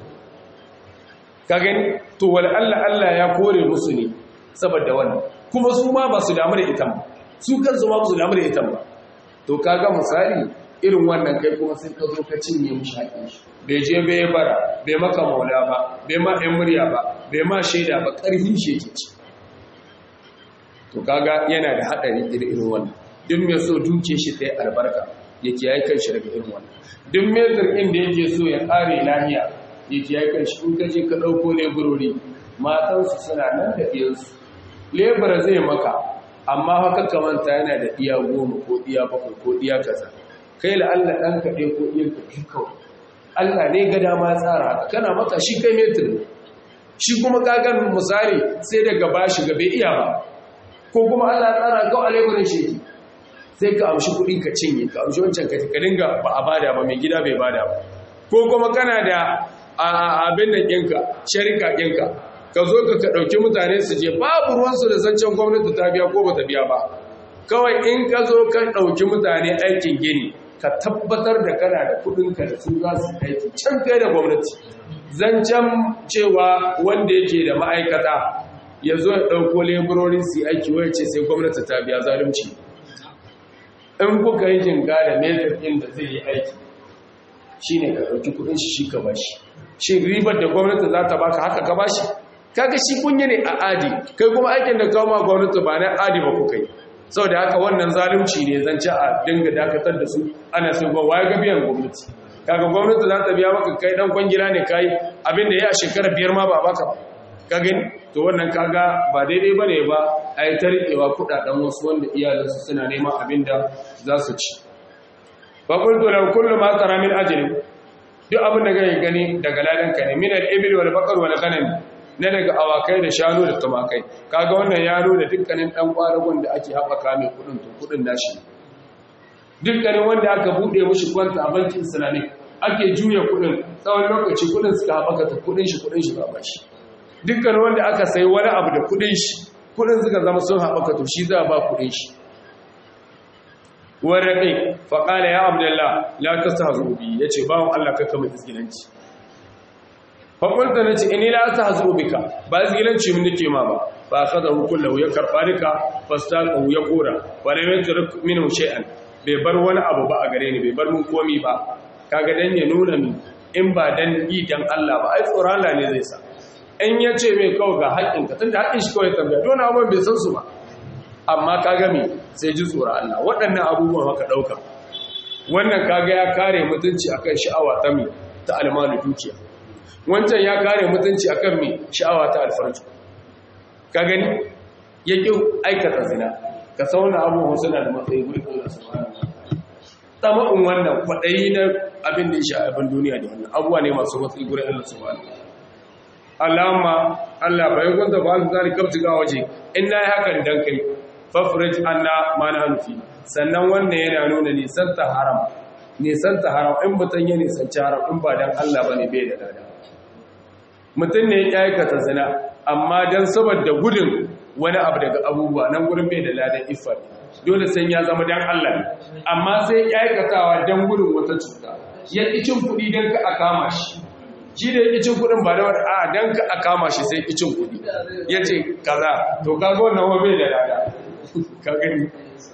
ka gani to wal Allah Allah ya kore musu ne saboda wannan kuma su ma ba su damu da ita ba su kansu ma ba su damu da ita ba to kaga misali irin wannan kai kuma sai ka zo ka cinye mushi haƙin shi bai je bai bara bai maka maula ba bai ma ɗan murya ba bai ma shaida ba ƙarfin shi yake ci to kaga yana da haɗari irin wannan duk mai so duke shi ta yi albarka yake ya yi kan shi daga irin wannan duk mai zargin da yake so ya ƙare lahiya yake ya kan shi in ka je ka ɗauko leburori matansu suna nan da ɗiyansu lebura zai maka amma haka kamanta yana da ɗiya goma ko ɗiya bakwai ko ɗiya kaza kai la'alla ɗan kaɗai ko ɗiyan kaɗai kawai Allah ne ga dama tsara haka kana mata shi kai metir shi kuma kagan misali sai daga bashi ga bai iya ba ko kuma Allah tsara kawai a leburin shi sai ka amshi kuɗi ka cinye ka amshi wancan ka dinga ba a bada ba mai gida bai bada ba ko kuma kana da abin da ƙinka sharika ƙinka ka zo ka ɗauki mutane su je babu ruwansu da zancen gwamnati ta biya ko ba ta biya ba kawai in ka zo ka ɗauki mutane aikin gini ka tabbatar da kana da kuɗinka da su za su aiki can kai da gwamnati zancen cewa wanda yake da ma'aikata ya zo ya ɗauko leburorin su aiki wai ce sai gwamnati ta biya zalunci in kuka yi jinga da metar ɗin da zai yi aiki shi ne ka ɗauki kuɗin shi shi ka bashi shi ribar da gwamnati za ta baka haka ka bashi kaga shi kunya ne a adi kai kuma aikin da kawo ma gwamnati ba na adi ba ku kai saboda haka wannan zalunci ne zance a dinga dakatar da su ana sun ba waye ga biyan gwamnati kaga gwamnati za ta biya maka kai dan kwangila ne kai abin da ya a shekara biyar ma ba baka ba ka gani to wannan kaga ba daidai bane ba a yi tarikewa kudaden wasu wanda iyalansu suna neman abin da za su ci fa qultu law kullu ma tara min ajli duk abin da kai gani daga ladan ka ne min al-ibil wal baqar wal ghanam na daga awakai da shanu da tumakai kaga wannan ya nuna dukkanin dan kwaragon da ake haɓaka mai kudin to kudin nashi dukkanin wanda aka bude mushi kwanta a bankin islamic ake juya kudin tsawon lokaci kudin suka haɓaka to kudin shi kudin shi ba bashi dukkanin wanda aka sayi wani abu da kudin shi kudin suka zama sun haɓaka to shi za a ba kudin shi warraƙi faƙala ya abdullah la tastahzu bi yace bawon Allah kaka mai izgilanci faƙulta na ce ini la ta hazu bika ba zigilanci mun nake ma ba ba ka da hukullahu ya karɓa rika fastaqahu ya kora wa lam yatrik minhu shay'an bai bar wani abu ba a gare ni bai bar mun komi ba kaga dan ya nuna ni in ba dan yi dan Allah ba ai tsoron Allah ne zai sa in yace mai kawo ga haƙin ka tunda haƙin shi kawai tambaya don abun bai san su ba amma kaga me sai ji tsoron Allah waɗannan abubuwan haka dauka wannan kaga ya kare mutunci akan sha'awa ta mi ta almalu dukiya wancan ya kare mutunci akan mai sha'awa ta alfarju ka gani ya ƙi aikata zina ka sauna abubuwan suna da matsayi wurin Allah subhanahu wa ta'ala wannan kwaɗayi na abin da ya sha abin duniya da wannan abubuwa ne masu matsayi wurin Allah subhanahu wa ta'ala Allahumma Allah bayan kwanta ba su zari kafci ga waje in na yi hakan dan kai fafrij anna ma na nufi sannan wannan yana nuna nisan ta haram nisan ta haram in mutum ya nisanci haram in ba dan Allah bane bai da dada mutum ne ya aikata zina amma don saboda gudun wani abu daga abubuwa nan gurin bai da ladan ifar dole sai ya zama don Allah amma sai ya aikatawa don gudun wata cuta ya cin kuɗi don ka a kama shi shi da ya cin kuɗin ba da wata a don ka a kama shi sai cin kuɗi ya ce kaza to kaga wannan wa bai da lada ka gani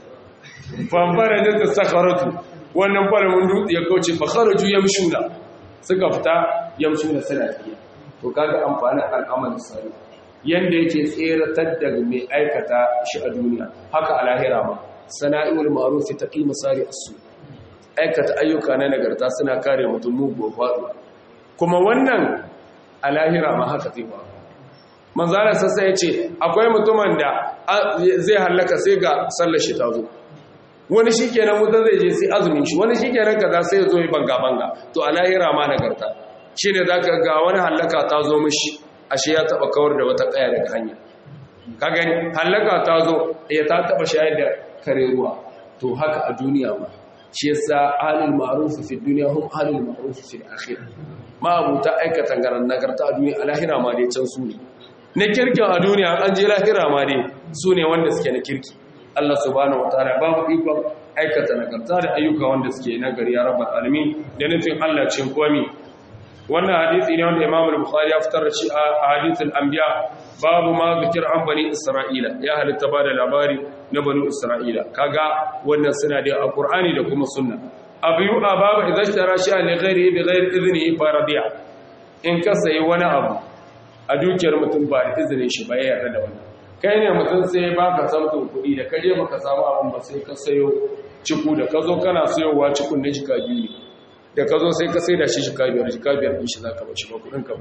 famfara da ta sakaratu wannan faramin dutse ya kauce bakharaju yamshuna suka fita yamshuna suna tafiya to kaga amfanin al'amalin sari yanda yake tseratar da mai aikata shi a duniya haka a lahira ma sana'ul ma'ruf taqi masari as-su aikata ayyuka na nagarta suna kare mutum mugu faɗo kuma wannan a lahira ma haka zai ba manzara sassa yace akwai mutumin da zai halaka sai ga sallar shi ta zo wani shikenan mutum zai je sai azumin shi wani shikenan kaza sai ya zo yi banga banga to a lahira ma nagarta shi ne za ka ga wani hallaka ta zo mashi ashe ya taba kawar da wata kaya daga hanya ka gani hallaka ta zo ya ta taba shayar da kare ruwa to haka a duniya ma shi yasa ahlul ma'ruf fi dunya hum ahlul ma'ruf fi akhirah ma abuta aikata garan nagarta a duniya a lahira ma dai can su ne na kirkin a duniya an je lahira ma dai su ne wanda suke na kirki Allah subhanahu wataala ba mu ikon aikata nagarta da ayyuka wanda suke nagari ya rabbal alamin da nufin Allah cin komi wannan hadisi ne wanda Imam al-Bukhari ya fitar da shi a hadithul anbiya babu ma zikir an bani Isra'ila ya halitta ba da labari na bani Isra'ila kaga wannan suna da alqur'ani da kuma sunna abiyu ababa idan tara shi ne ghairi bi ghairi idnihi faradiya in ka sayi wani abu a dukiyar mutum ba da izinin shi ba ya yarda da wannan kai ne mutum sai baka samtun kuɗi da kaje baka samu abun ba sai ka sayo ciku da ka zo kana sayowa cikun na jika biyu ne da ka zo sai ka sai da shi shika biyar shika biyar ɗin shi za ka bashi ba kudin ka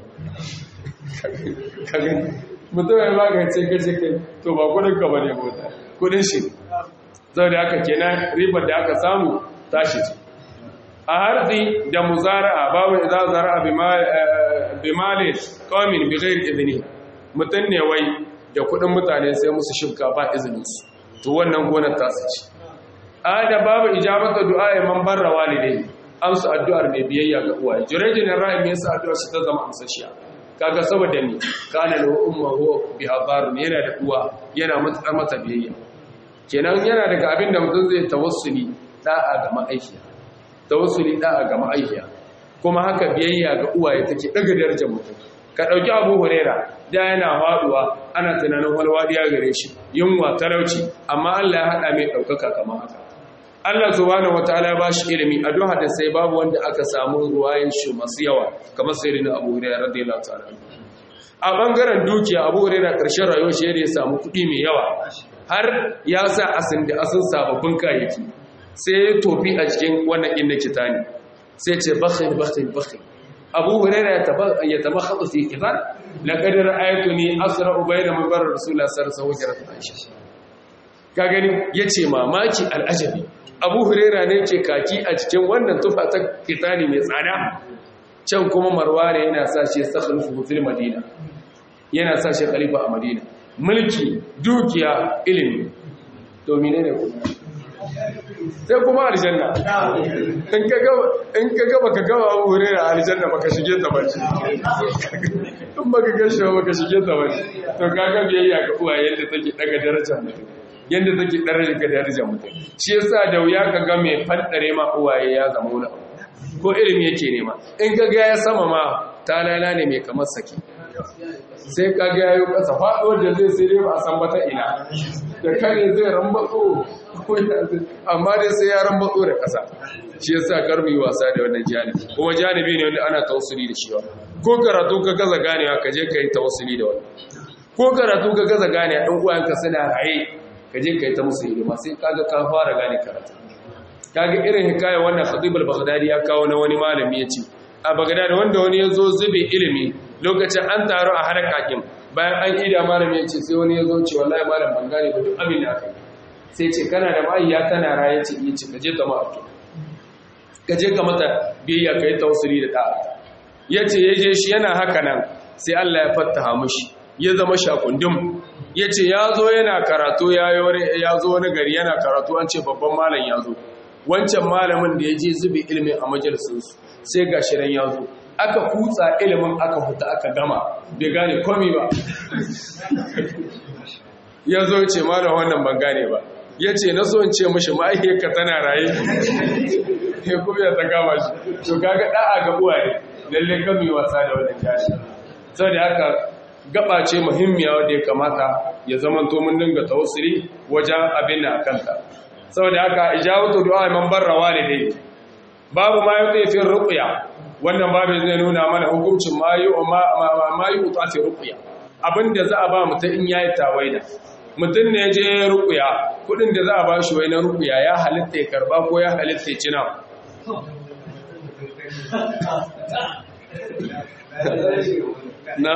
mutum ya baka ce ka ce kai to ba kudin ka ba ne mota kudin shi zai da aka kenan ribar da aka samu tashi ce a harzi da muzara'a babu idan zara'a bi mali qaumin bi ghairi idni mutum ne wai da kudin mutane sai musu shibka ba izinin su to wannan gonar ta su ci a da babu ijabatu du'a man barra walidai amsa addu'ar mai biyayya ga uwaye jirejin ra'ayi me yasa addu'ar shi ta zama amsashiya kaga saboda ni kana da umma ho bi habarun yana da uwa yana mutsar mata biyayya kenan yana daga abin da mutum zai tawassuli da'a ga ma'aikiya tawassuli da'a ga ma'aikiya kuma haka biyayya ga uwaye take daga darajar mutum ka dauki Abu Huraira da yana faduwa ana tunanin walwadiya gare shi yunwa talauci amma Allah ya hada mai daukaka kamar haka Allah subhanahu wataala ya bashi ilimi a duk da sai babu wanda aka samu ruwayan shi masu yawa kamar sayyidina Abu Hurairah radiyallahu ta'ala a bangaren dukiya Abu Hurairah karshen rayuwar shi ya samu kuɗi mai yawa har ya sa asin da asin sababbin kayayyaki sai ya tofi a cikin wannan inda kitani sai ce bakhil bakhil bakhil Abu Hurairah ya tabakhatu fi kitan laqad ra'aytuni asra'u bayna mabar rasulullah sallallahu alaihi wasallam ka gani yace mamaki al'ajabi Abu Hurairah ne ke kaki a cikin wannan tufa ta kitani mai tsada can kuma Marwana yana sa shi sakhlufu fil Madina yana sa shi khalifa a Madina mulki dukiya ilimi to menene ku sai kuma aljanna in ka ga in ka ga baka ga Abu Hurairah aljanna baka shige ta ba in baka ga shi baka shige ta ba to kaga biyayya ga uwaye yadda take daga darajar mutum yadda take darajar ga darajar mutum shi yasa da wuya kaga mai faddare ma uwaye ya zama wani ko ilimi yake nema in ka ga ya sama ma talala ne mai kamar saki sai ka ga yayi kasa fado da zai sai dai ba a san bata ina da kare zai rambatso amma dai sai ya rambatso da kasa shi yasa karmi wasa da wannan janibi kuma janibi ne wanda ana tawassuli da shi ko karatu ka gaza ganewa ka je ka yi tawassuli da wannan ko karatu ka gaza ganewa dan uwanka suna raye ka je ka yi ta musu hidima sai kaga ka fara gane karatu kaga irin hikaya wannan Khatib al-Baghdadi ya kawo na wani malami yace a Baghdad wanda wani yazo zube ilimi lokacin an taro a harakakin bayan an ida malami yace sai wani yazo ce wallahi malam ban gane ba duk abin da aka sai ce kana da maiya tana raye ce yace kaje ka ma to kaje ka mata biyayya kai tawassuli da ta'a yace yaje shi yana haka nan sai Allah ya fattaha mushi ya zama shakundum yace yazo yana karatu yazo wani gari yana karatu an ce babban malam yazo wancan malamin da ya je zube ilimin a majalisunsu sai ga shirin ya zo aka kutsa ilimin aka huta aka gama bai gane komi ba ya zo ce malam wannan ban gane ba ya ce na so in ce mashi ma'aikata tana raye ya kuma ya ta gama shi to kaga da'a ga uwaye lalle kami wasa da wannan jari sau da haka gaba ce muhimmiya wadda ya kamata ya zamanto mun dinga tawassuli wajen abin da akanta saboda haka ijabatu du'a man barra walidai babu ma yuti fi ruqya wannan babu zai nuna mana hukuncin mayu ma ma yuta fi ruqya abinda za a ba mutum in yayi tawaida mutum ne je ruqya kudin da za a ba shi wai na ruqya ya halitta ya karba ko ya halitta ya cina na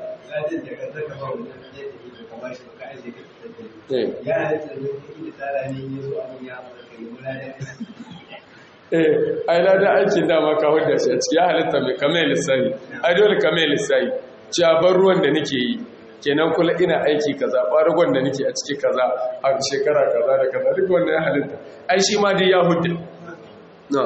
eh ai ladan aikin dama ka hudda shi a ciki ya halitta mai kamar lissafi ai dole kamar lissafi ci a bar ruwan da nake yi kenan kula ina aiki kaza ɓaragon da nake a ciki kaza a shekara kaza da kaza duk wanda ya halitta ai shi ma dai ya hudda na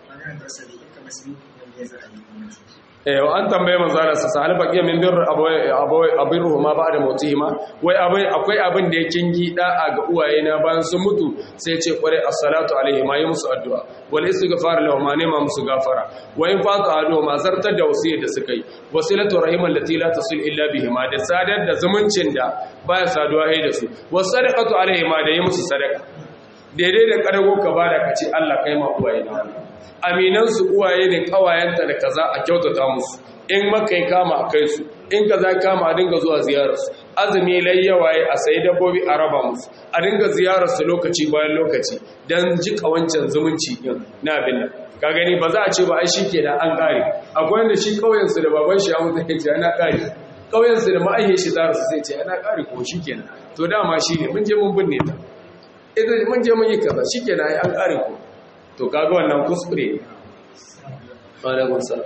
eh an tambaye manzara sa sahal baqiya min bir abawai abawai abiruhu ma ba'da mautihima wai abai akwai abin da ya kingi da'a ga uwaye na bayan sun mutu sai ce kware as-salatu alaihi ma yi musu addu'a wal istighfar lahum ma nema musu gafara wa in fata ado ma zartar da wasiyar da suka yi wasilatu rahiman lati la tasil illa bihima da sadar da zumuncin da baya saduwa hai da su wasadaqatu alaihi ma da yi musu sadaka daidai da kadago ka bada kace Allah kai ma uwaye na aminansu uwaye ne kawayenta da kaza a kyautata musu in makai kama a kai su in kaza kama a dinga zuwa ziyararsu azumi layyawaye a sayi dabbobi a raba musu a dinga ziyararsu lokaci bayan lokaci don ji kawancan zumunci din na abin nan ka gani ba za a ce ba ai shi ke da an kare akwai wanda shi kauyensu da baban shi ya mutu ya ce ana kare kauyensu da ma'aihe shi za su sai ce ana kare ko shi kenan to dama shi ne mun je mun binne ta idan mun je mun yi kaza shi kenan ai an kare ko to kaga wannan kuskure alaikum salam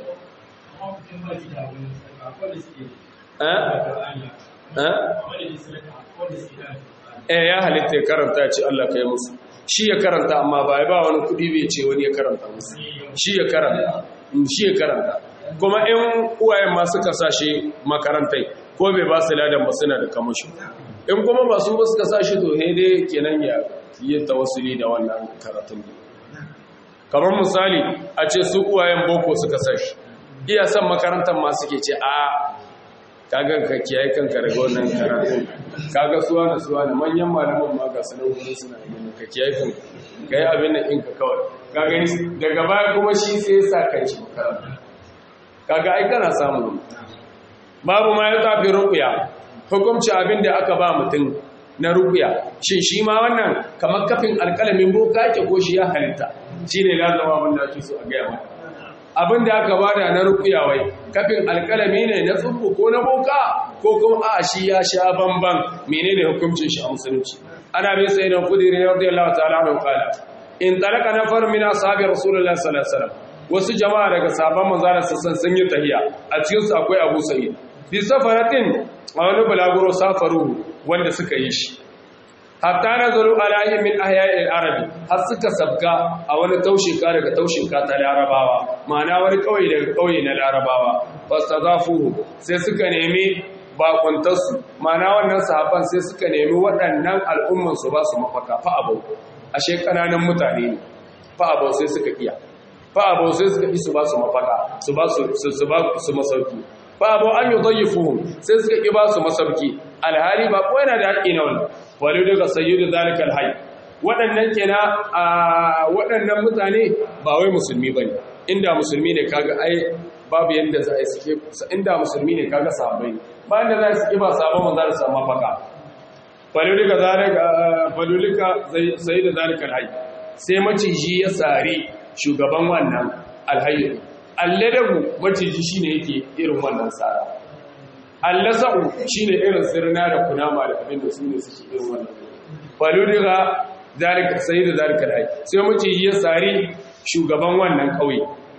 eh ya halitta ya karanta ya ce Allah kai musu shi ya karanta amma ba ya ba wani kudi bai ce wani ya karanta musu shi ya karanta shi ya karanta kuma in uwayen ma suka sashi makarantai ko bai ba su ladan ba suna da kamashi in kuma ba su ba suka sashi to he dai kenan ya yi tawassuli da wannan karatun kamar misali a ce su uwayen boko suka sashi iya san makarantar ma suke ce a kaga ka kiyaye kanka daga wannan karatun kaga suwa na suwa na manyan malaman ma ga sanar wurin suna yin ka kiyaye kanka ka yi abin nan ɗinka kawai kaga daga baya kuma shi sai sa kai shi makaranta kaga ai kana samun babu ma ya tafi ruqya hukunci abinda aka ba mutum na ruqya shin shi ma wannan kamar kafin alƙalamin boka yake ko shi ya halitta shine lazama abin da ake so a ga maka abinda aka bada na ruqya wai kafin alƙalami ne na tsubbu ko na boka ko kuma a shi ya sha bamban menene hukuncin shi a musulunci ana bin sayyidina Khudri radiyallahu ta'ala anhu qala in talaka nafar min ashabi rasulullahi sallallahu alaihi wasallam wasu jama'a daga sahabban manzo Allah sallallahu sun yi tahiya a cikin su akwai Abu Sa'id bi safaratin a wani balaguro safaru wanda suka yi shi hatta nazaru ala ayyin min ahya'i al-arabi har suka sabga a wani taushika daga taushika ta larabawa ma'ana wani kauye daga kauye na larabawa fastazafuhu sai suka nemi bakuntarsu ma'ana wannan sahabban sai suka nemi waɗannan al'umman su ba su mafaka fa abu ashe kananan mutane ne fa abu sai suka iya fa abu sai suka isu ba su mafaka su ba su su ba su masauki fa abu an yudayyifuhum sai suka ki ba su masauki alhali ba ko yana da haƙƙi na wannan wali daga sayyidu zalikal hayy waɗannan kena a waɗannan mutane ba wai musulmi bane inda musulmi ne kaga ai babu yanda za a suke inda musulmi ne kaga sahabbai ba inda za su ki ba sahabban manzo da sama mafaka wali daga zalika wali daga sayyidu zalikal hayy sai maciji ya sare shugaban wannan alhayy alladabu maciji shine yake irin wannan sara allasa'u shine irin sirna da kunama da abin da su ne suke irin wannan faludiga zalika sayyidu zalika dai sai maciji ya sare shugaban wannan kauye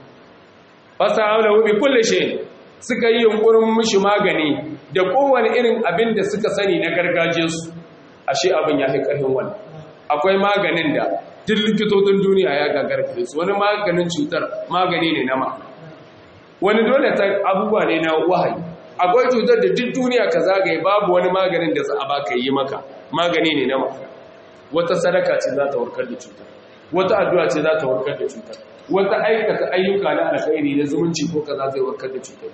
fasa'alahu bi kulli shay suka yi yunkurin mishi magani da kowane irin abin da suka sani na gargajiyarsu ashe abin ya fi karfin wannan akwai maganin da duk likitocin duniya ya gagarfe su wani maganin cutar magani ne na ma wani dole ta abubuwa ne na wahayi akwai cutar da duk duniya ka zagaye babu wani maganin da za a baka yi maka magani ne na ma wata sadaka ce za ta warkar da cutar wata addu'a ce za ta warkar da cutar wata aikata ayyuka na alkhairi na zumunci ko kaza zai warkar da cutar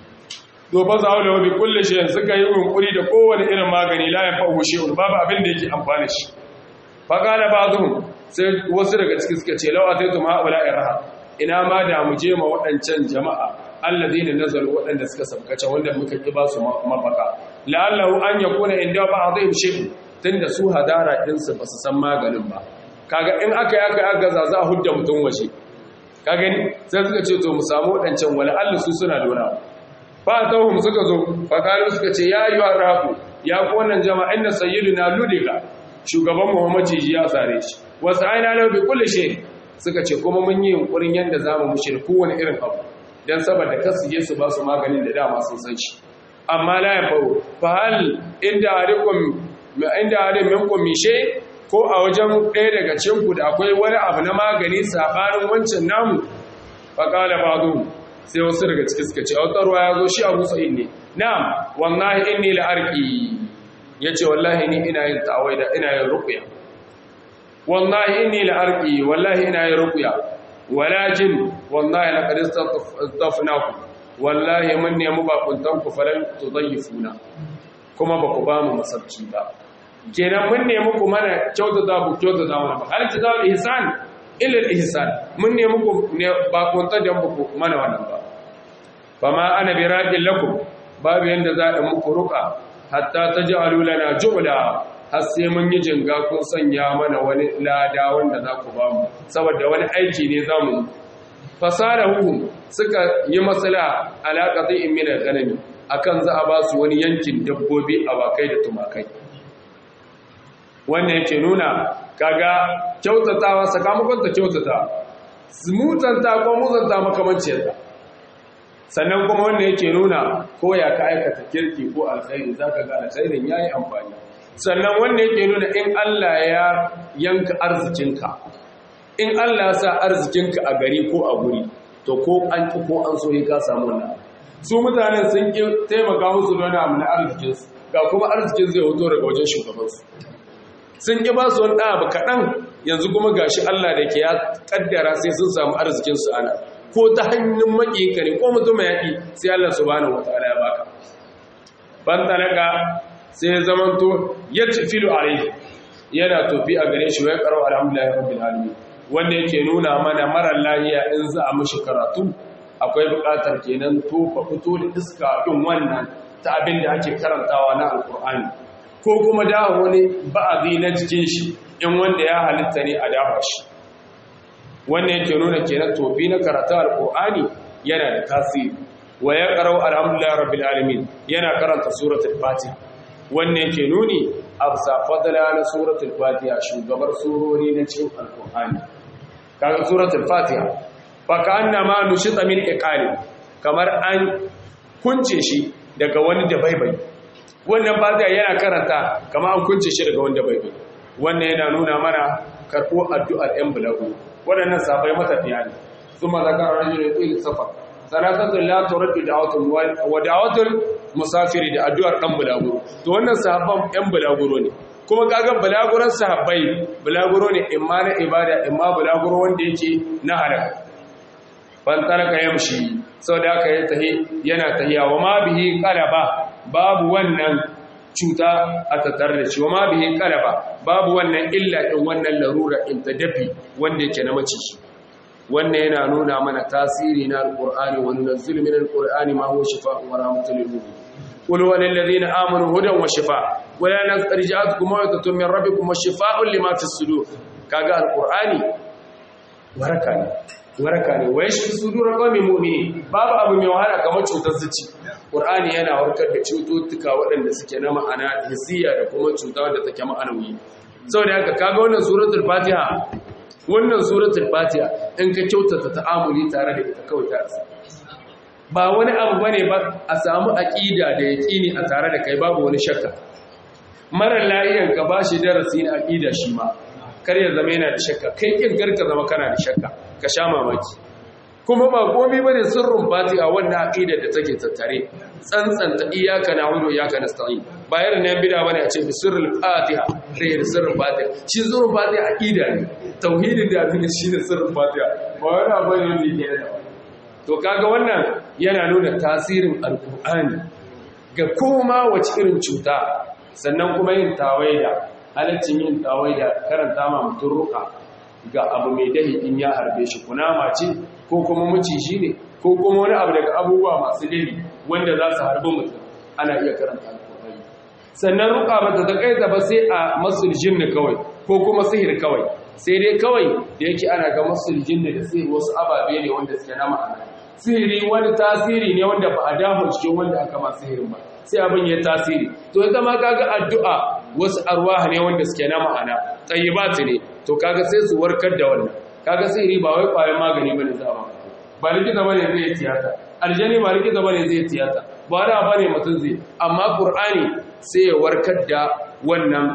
to ba za a bi kulli shay suka yi yunkuri da kowane irin magani la yanfa'u shay'un babu abin da yake amfana shi fa qala ba'dhum sai wasu daga cikin suka ce law ataytum ha'ula irha ina ma da mu je ma waɗancan jama'a alladheena nazalu waɗanda suka sabkace wanda muka ki ba su mafaka la'allahu an yakuna inda ba'dhum shay'un tunda su hadara din su ba su san maganin ba kaga in aka yaka aka za za hudda mutun waje ka gani sai suka ce to mu samu waɗancan wala Allah su suna dora fa tawhum suka zo fa kalu suka ce ya ayyuha rahu ya ku wannan jama'a inna sayyidina ludiga shugaban Muhammad ji ya sare shi wasu aina lau bi kulli shay suka ce kuma mun yi yunkurin yanda zamu mushriku wani irin abu dan saboda kasu je su ba su maganin da dama sun san shi amma la yafau fa hal inda arikum inda arim minkum mi shay ko a wajen ɗaya daga cikin ku da akwai wani abu na magani sabanin wancan namu fa qala ba'du sai wasu daga cikin suka ce autarwa yazo shi Abu Sa'id ne na'am wallahi inni la arqi yace wallahi ni ina yin tawaida ina yin ruqya wallahi inni la arqi wallahi ina yin ruqya walakin wallahi laqad istafnaku wallahi mun ne mu ba kuntan ku falan tudayifuna kuma ba ku ba mu masabci ba kenan mun ne muku mana kyautata bu kyautata mana ba hal jazal ihsan illa al ihsan mun ne muku ne ba kuntan da muku mana wannan ba fama ana biraqin lakum babu yanda za a muku ruqa hatta taj'alu lana ju'la har sai mun yi jinga kun sanya mana wani lada wanda za ku ba mu saboda wani aiki ne zamu fasarahum suka yi masala alaqati min al-ghanami akan za a ba su wani yankin dabbobi awakai da tumakai wannan yake nuna kaga kyautatawa sakamakon ta kyautata mutanta ko mutanta makamanciyar ta sannan kuma wannan yake nuna ko ya ka aikata kirki ko alkhairi zaka ga alkhairin yayi amfani sannan wannan yake nuna in Allah ya yanka arzikinka in Allah ya sa arzikinka a gari ko a guri to ko an ki ko an so ka samu wannan su mutanen sun ki taimaka musu don abu na arzikinsu ga kuma arzikin zai hoto daga wajen shugabansu sun ki ba su wani abu kaɗan yanzu kuma gashi Allah da ke ya kaddara sai sun samu arzikinsu ana ko ta hanyar maƙiƙa ne ko mutum yaƙi sai Allah subhanahu wataala ya baka ban talaka sai ya zamanto ya tafilu alaihi yana tofi a gare shi wai karo alhamdulillahi rabbil alamin wanda yake nuna mana marar lahiya in za a mishi karatu akwai buƙatar kenan tofa fito da iska ɗin wannan ta abin da ake karantawa na alƙur'ani ko kuma dawo wani ba'azi na jikin shi in wanda ya halitta ne a dafa shi wannan yake nuna kenan tofi na karatu alƙur'ani yana da tasiri wa ya qara'u alhamdulillahi rabbil alamin yana karanta suratul fatiha wannan yake nuni absa fadala na suratul fatiha shugabar surori na cikin alƙur'ani kaga suratul fatiha fa ka'annama nushita min iqali kamar an kunce shi daga wani da baibai wannan fatiha yana karanta kamar an kunce shi daga wanda baibai wannan yana nuna mana karɓo addu'ar ɗan bulagu waɗannan safai matafiya ne thumma zakara rajulun il safar salatatu la turaddu da'watul wa da'watul musafiri da addu'ar ɗan bulagu to wannan sahabban ɗan bulaguro ne kuma kaga bulaguran sahabbai bulaguro ne imma na ibada imma bulaguro wanda yake na halaka ban taraka yamshi sau da aka yi tahi yana tahiya wa ma bihi qalaba babu wannan cuta a tattare da shi wa ma bihi qalaba babu wannan illa din wannan larura in ta dafi wanda yake na maciji wannan yana nuna mana tasiri na alqur'ani wa nunzilu min alqur'ani ma huwa shifaa'un wa rahmatun lil mu'minin qul huwa lil ladina amanu hudan wa shifaa' wa la nastarja'atukum mawtatun min rabbikum wa shifaa'un lima fis sudur kaga alqur'ani waraka ne waraka ne wai shi sudur qawmi mu'mini babu abu mai wahala kamar cutar zuci qur'ani yana warkar da cututtuka waɗanda suke na ma'ana hisiya da kuma cuta wadda take ma'anawi saboda haka kaga wannan suratul fatiha wannan suratul fatiha in ka kyautata ta'amuli tare da ita kawai ta isa ba wani abu bane ba a samu aqida da yaqini a tare da kai babu wani shakka mara lafiyan ka bashi darasi na aqida shi ma kar ya zama yana da shakka kai kin garka zama kana da shakka ka sha mamaki kuma ba komai bane sirrin fatiha wannan aqida da take tattare tsantsanta iyyaka na'budu wa iyyaka nasta'in ba irin nan bid'a bane a ce bi sirrul fatiha sai da sirrin fatiha shi sirrin fatiha aqida ne tauhidin da abin shi ne sirrin fatiha ba wani abu ne da yake da to kaga wannan yana nuna tasirin alqur'ani ga koma wace irin cuta sannan kuma yin tawaida halaccin yin tawaida karanta ma mutum ruka ga abu mai dahi in ya harbe shi kunama ce ko kuma maciji ne ko kuma wani abu daga abubuwa masu dahi wanda za su harbi mutum ana iya karanta alƙur'ani sannan ruka ba ta takaita ba sai a masul jinni kawai ko kuma sihir kawai sai dai kawai da yake ana ga masul jinni da sihir wasu ababe ne wanda suke na ma'ana sihiri wani tasiri ne wanda ba a damu cikin wanda aka ma sihirin ba sai abin ya tasiri to ita ma kaga addu'a wasu arwaha ne wanda suke na ma'ana tayyibatu ne to kaga sai su warkar da wannan kaga sihiri ba wai kwayan magani bane za a ba likita bane zai tiyata aljani ba likita bane zai tiyata ba da bane mutum zai amma qur'ani sai ya warkar da wannan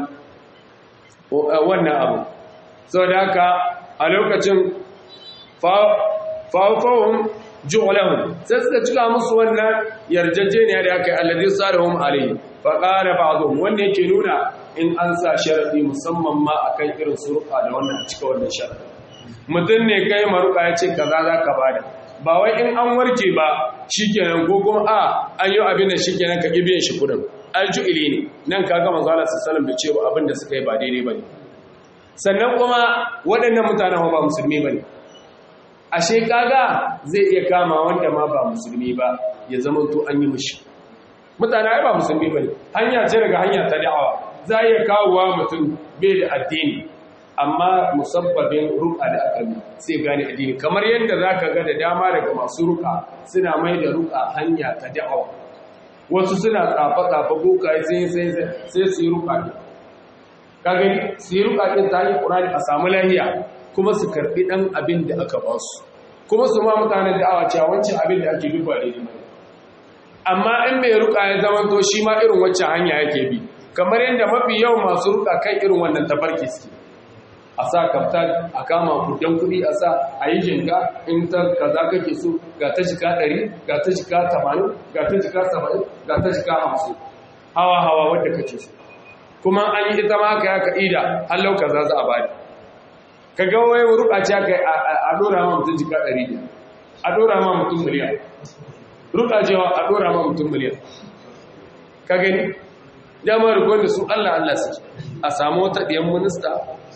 wannan abu saboda haka a lokacin fa fa'ufahum ju'lahum sai suka cika musu wannan yarjejeniya da aka yi alladhi sarahum alayhi fa qala ba'dhum wanda yake nuna in an sa sharadi musamman ma akan irin suruka da wannan cika wannan sharadi mutun ne kai maruka ya ce kaza zaka bada ba wai in an warke ba shikenan ko kuma a ayyo abin da shikenan ka kibiyan shi kudin aljuili ne nan kaga manzo Allah sallallahu alaihi wasallam bai ce ba abin da suka yi ba daidai bane sannan kuma waɗannan mutanen ba musulmi bane ashe kaga zai iya kama wanda ma ba musulmi ba ya zama to an yi mishi mutane ai ba musulmi bane hanya ce daga hanya ta da'awa za iya kawowa mutum bai da addini amma musabbabin ruka da aka yi sai gane addini kamar yadda zaka ga da dama daga masu ruka suna mai da ruka hanya ta da'awa wasu suna tsafa tsafa boka sai sai sai su yi ruka ka gani su yi ruka din ta yi Qur'ani a samu lahiya kuma su karbi dan abin da aka ba su kuma su ma mutanen da'awa cewa wancan abin da ake duba da ne amma in mai ruka ya zama to shi ma irin wacce hanya yake bi kamar yadda mafi yawan masu ruka kan irin wannan tafarki suke a sa kafta a kama kudan kudi a sa a yi jinga in ta kaza kake so ga ta jika ɗari ga ta jika tamanin ga ta jika saba'in ga ta jika hamsin hawa hawa wadda kake so kuma an yi ita ma ka yaka ida hallau kaza za a bani ka ga wai ruka ce aka a dora ma mutum jika ɗari ne a dora ma mutum miliyan ruka cewa a dora ma mutum miliyan ka gani damar rikon da su Allah Allah suke a samu wata ɗiyan minista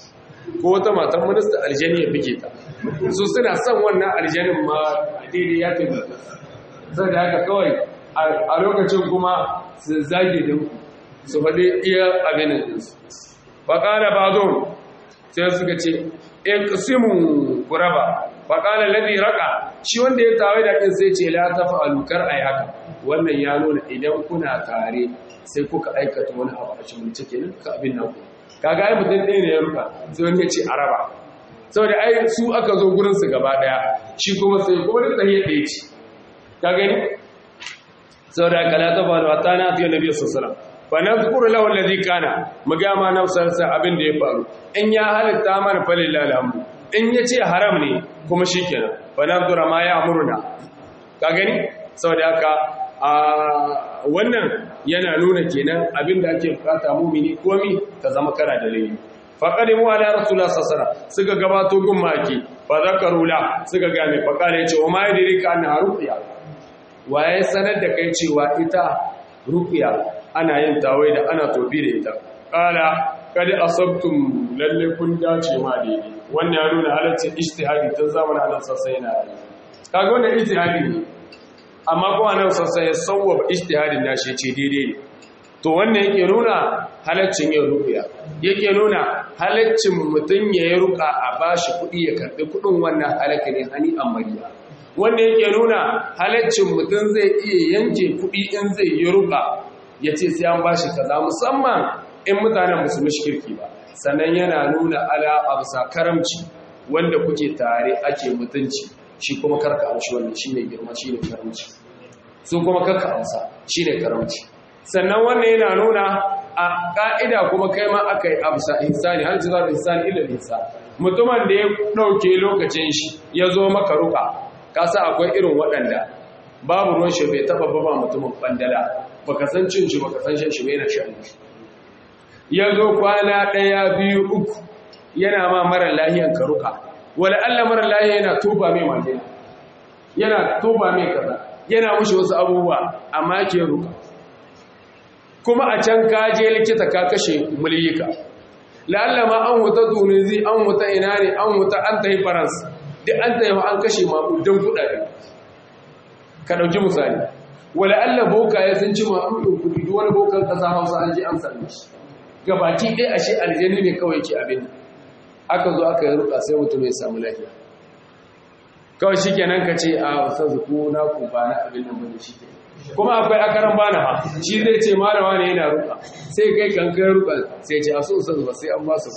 ko wata matan minista aljani ya bige ta su suna son wannan aljanin ma daidai ya tabbata sai da haka kawai a lokacin kuma su zage da su faɗi iya abinin ɗinsu faƙala ba zo sai suka ce in ƙasimun kuraba faƙala lafi raƙa shi wanda ya tawai da ɗin sai ce la ta fa'alukar a haka wannan ya nuna idan kuna tare sai kuka aikata wani abu a cikin cike nan ka abin nan kaga ai mutum ɗaya ne ya ruka sai wani ya ce a raba saboda ai su aka zo gurinsu gaba ɗaya shi kuma sai kuma da tsaye ɗaya ce ka gani saboda kala ta faru a tana fiye na biyu sassara fa na zukuru lahu allazi kana mu ga ma nafsarsa abin da ya faru in ya halitta mana falil alhamdu in ya ce haram ne kuma shikenan fa na zura ma ya amurna ka gani saboda haka a wannan yana nuna kenan abin da ake bukata mumini komi ta zama kana da laifi fa qadimu ala rasulullah sallallahu alaihi wasallam suka gabato gun maki fa zakaru la suka ga mai fa kale ce wa ma yadrika anna ruqya waye sanar da kai cewa ita ruqya ana yin tawai da ana tobi da ita kala kad asabtum lalle kun dace ma daidai wannan ya nuna halaccin ijtihadi tun zamanin Allah sai yana kaga wannan ijtihadi ne amma ko Allah sai ya sawwaba ijtihadin nashi ce daidai ne to wannan yake nuna halaccin yin ruqya yake nuna halaccin mutun ya yi ruqa a bashi kudi ya karbi kudin wannan halaka ne hani amariya wanda yake nuna halaccin mutum zai iya yanke kuɗi in zai yi ruka ya ce sai an bashi kaza musamman in mutanen musulmi shirki ba sannan yana nuna ala absa karamci wanda kuke tare ake mutunci shi kuma karka amshi wannan shine girma shine karamci su kuma karka amsa shine karamci sannan wannan yana nuna a ka'ida kuma kai ma akai absa insani hal jazaa insani illa insan mutumin da ya dauke lokacin shi ya zo maka ruka kasa akwai irin waɗanda babu ruwan shi bai taba ba mutumin bandala baka san cin shi baka san shan shi bai na shan shi ya zo kwana ɗaya biyu uku yana ma mara lahiyan karuka wala Allah mara lahiya yana tuba mai magana yana tuba mai kaza yana mushi wasu abubuwa amma ke ruka kuma a can ka je likita ka kashe muliyika la'alla ma an huta tunizi an huta ina ne an huta an tafi faransa duk an tafi an kashe maƙudan kuɗaɗe ka ɗauki misali wala Allah boka ya sun ci maƙudan kuɗi duk wani bokan ƙasa hausa an je an sami shi gabaki ɗaya ashe aljani ne kawai ke abin aka zo aka yi ruka sai mutum ya samu lafiya kawai shi kenan ka ce a wasa zuku na ku ba na abin nan bane shi kuma akwai akaran bana ha shi zai ce malama ne yana ruka sai kai kan kai ruka sai ce a so sa zuba sai an ba su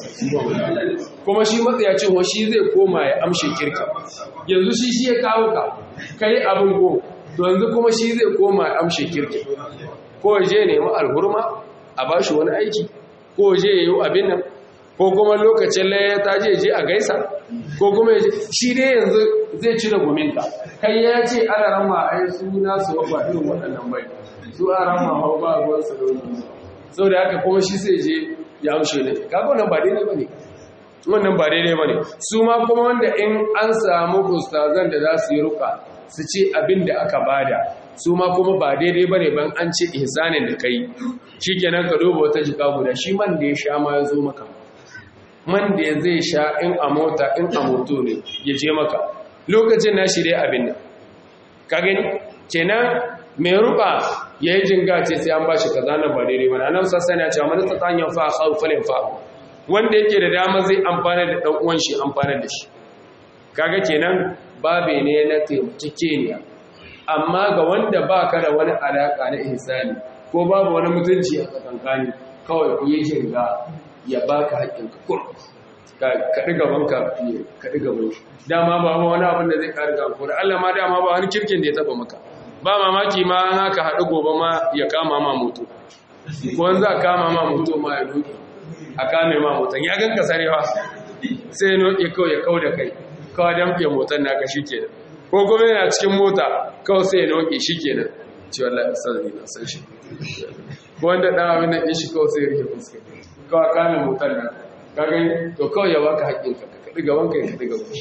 kuma shi matsayacin wa shi zai koma ya amshe kirka yanzu shi shi ya kawo ka kai abin go to yanzu kuma shi zai koma ya amshe kirki ko je nemi alhurma a bashi wani aiki ko je yayi abin nan ko kuma lokacin laye ta je je a gaisa ko kuma shi dai yanzu zai cire gominka kai ya ce ana rama ai suna su ba irin waɗannan bai su a rama hau ba ruwan su da wani sau da haka kuma shi sai je ya amshe ne kaga wannan ba daidai bane wannan ba daidai bane su ma kuma wanda in an samu ustazan da za su yi ruka su ce abin da aka bada su ma kuma ba daidai bane ban an ce ihsanin da kai shikenan ka duba wata jika guda shi man da ya sha ma ya zo maka man da zai sha in a mota in a moto ne ya je maka lokacin na shi dai abin nan ka gani kenan mai ruba ya yi jinga ce sai an ba shi kaza na ba daidai ba nan sassan ya ce amma ta ta hanyar fa'a kawo falin fa'a wanda yake da dama zai amfana da ɗan uwan shi amfana da shi kaga kenan babe ne na taimakekeniya amma ga wanda ba ka da wani alaƙa na ihsani ko babu wani mutunci a tsakankani kawai ku yi jinga ya baka haƙƙin ka kur ka ɗiga banka ka ɗiga banki dama ba wani abin da zai ƙari ga kura Allah ma dama ba wani kirkin da ya taɓa maka ba mamaki ma an haka haɗu gobe ma ya kama ma mutu ko an za kama ma mutu ma ya doke a kame ma mutan ya ganka sarewa sai ya noke kawai ya kau da kai kawai damfe motar naka shi kenan ko kuma yana cikin mota kawai sai ya noke shi kenan ci wallahi sarri na san shi ko wanda ɗan abin da shi kawai sai ya rike fuska kawai kame motar nan kaga to kawai ya baka haƙƙinka ka ɗiga wanka ya ɗiga wuce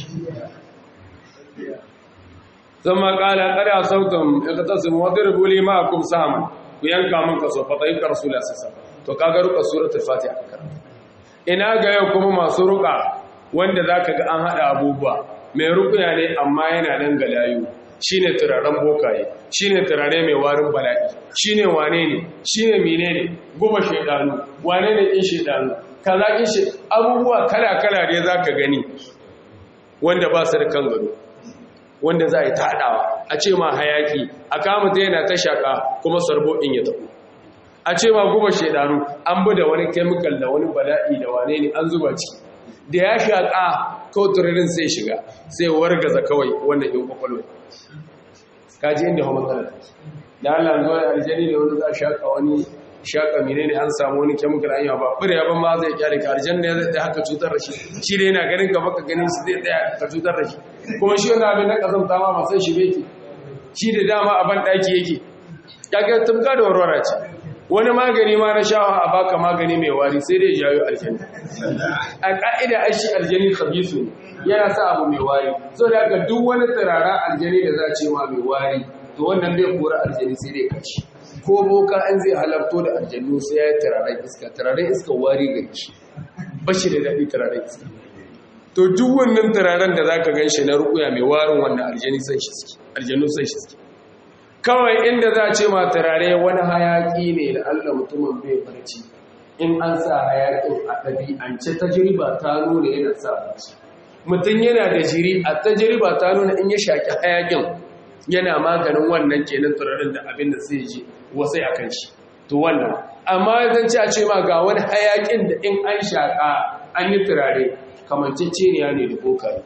zama ƙala ƙada sautan ya ka tasu mawadar buli ma a kum samun ku yanka min kaso fata yi karsula sassa to kaga ruka suratul fatiha ka karanta ina ga yau kuma masu ruka wanda zaka ga an hada abubuwa mai rukuya ne amma yana nan galayu shine turaren bokaye shine turare mai warin bala'i shine wane ne shine menene goma shedanu wane ne din shedanu kaza kin shi abubuwa kala kala ne zaka gani wanda ba su da kan gado wanda za a yi taɗawa a ce ma hayaki a kama ta yana ta shaƙa kuma sarbo in ya taɓo a ce ma guba shaidanu an bi da wani kemikal da wani bala'i da wane ne an zuba ciki da ya shaƙa kawai turarin sai shiga sai wargaza kawai wannan yin kwakwalwa kaji inda hau matsala da Allah zuwa da aljani da wani za a shaƙa wani shaƙa mine ne an samu wani kemikal an yawa ba ɓire ban ma zai kyale ka aljan ne zai haka cutar da shi shi da yana ganin ka baka ganin shi zai tsaya ka cutar da shi kuma shi wani abin na ƙazamta ma masan shi beki shi da dama a ban ɗaki yake kaga tumka da warwara ce wani magani ma na shawa a baka magani mai wari sai dai jayo aljani a ƙa'ida ai shi aljani khabisu yana sa abu mai wari so da haka duk wani turara aljani da za ce ma mai wari to wannan bai kora aljani sai dai kashi ko boka an zai halarto da aljannu sai ya yi turaren iska turaren iska wari ga shi ba shi da daɗi turaren iska to duk wannan turaren da za ka gan shi na rukuya mai warin wannan aljannu san shi suke aljannu san shi suke kawai inda za a ce ma turare wani hayaƙi ne da Allah mutumin bai barci in an sa hayaƙin a ɗabi'ance tajriba ta nuna yana sa barci mutum yana da jiri a tajriba ta nuna in ya shaƙi hayaƙin yana maganin wannan kenan turaren da abin da zai je wasai a kan shi to wannan amma zan ci a ce ma ga wani hayaƙin da in an shaƙa an yi turare kamanceceniya ne da bokaye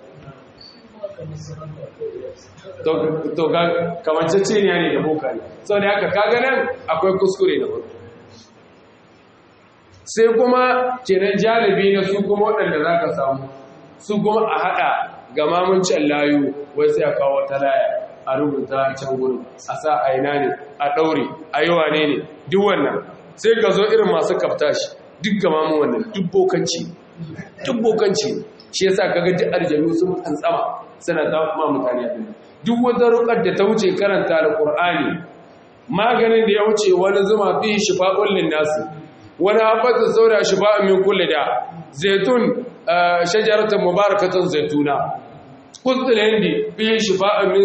to kamanceceniya ne da bokaye sau da haka kaga nan akwai kuskure na farko sai kuma kenan jalibi na su kuma waɗanda za ka samu su kuma a haɗa ga mamuncin layu wai sai a kawo wata laya a rubuta can gurin a sa a ina ne a ɗaure a yi wane ne duk wannan sai ka zo irin masu kafta shi duk ga mamun wannan duk bokanci duk bokanci shi yasa kaga duk aljanu sun fantsama suna ta ma mutane abin duk wata rukar da ta wuce karanta alqur'ani maganin da ya wuce wani zuma fi shifa'un linnas wani habatu saura shifa'un min kulli da zaitun shajaratun mubarakatun zaituna qultul hindi fi shifa'un min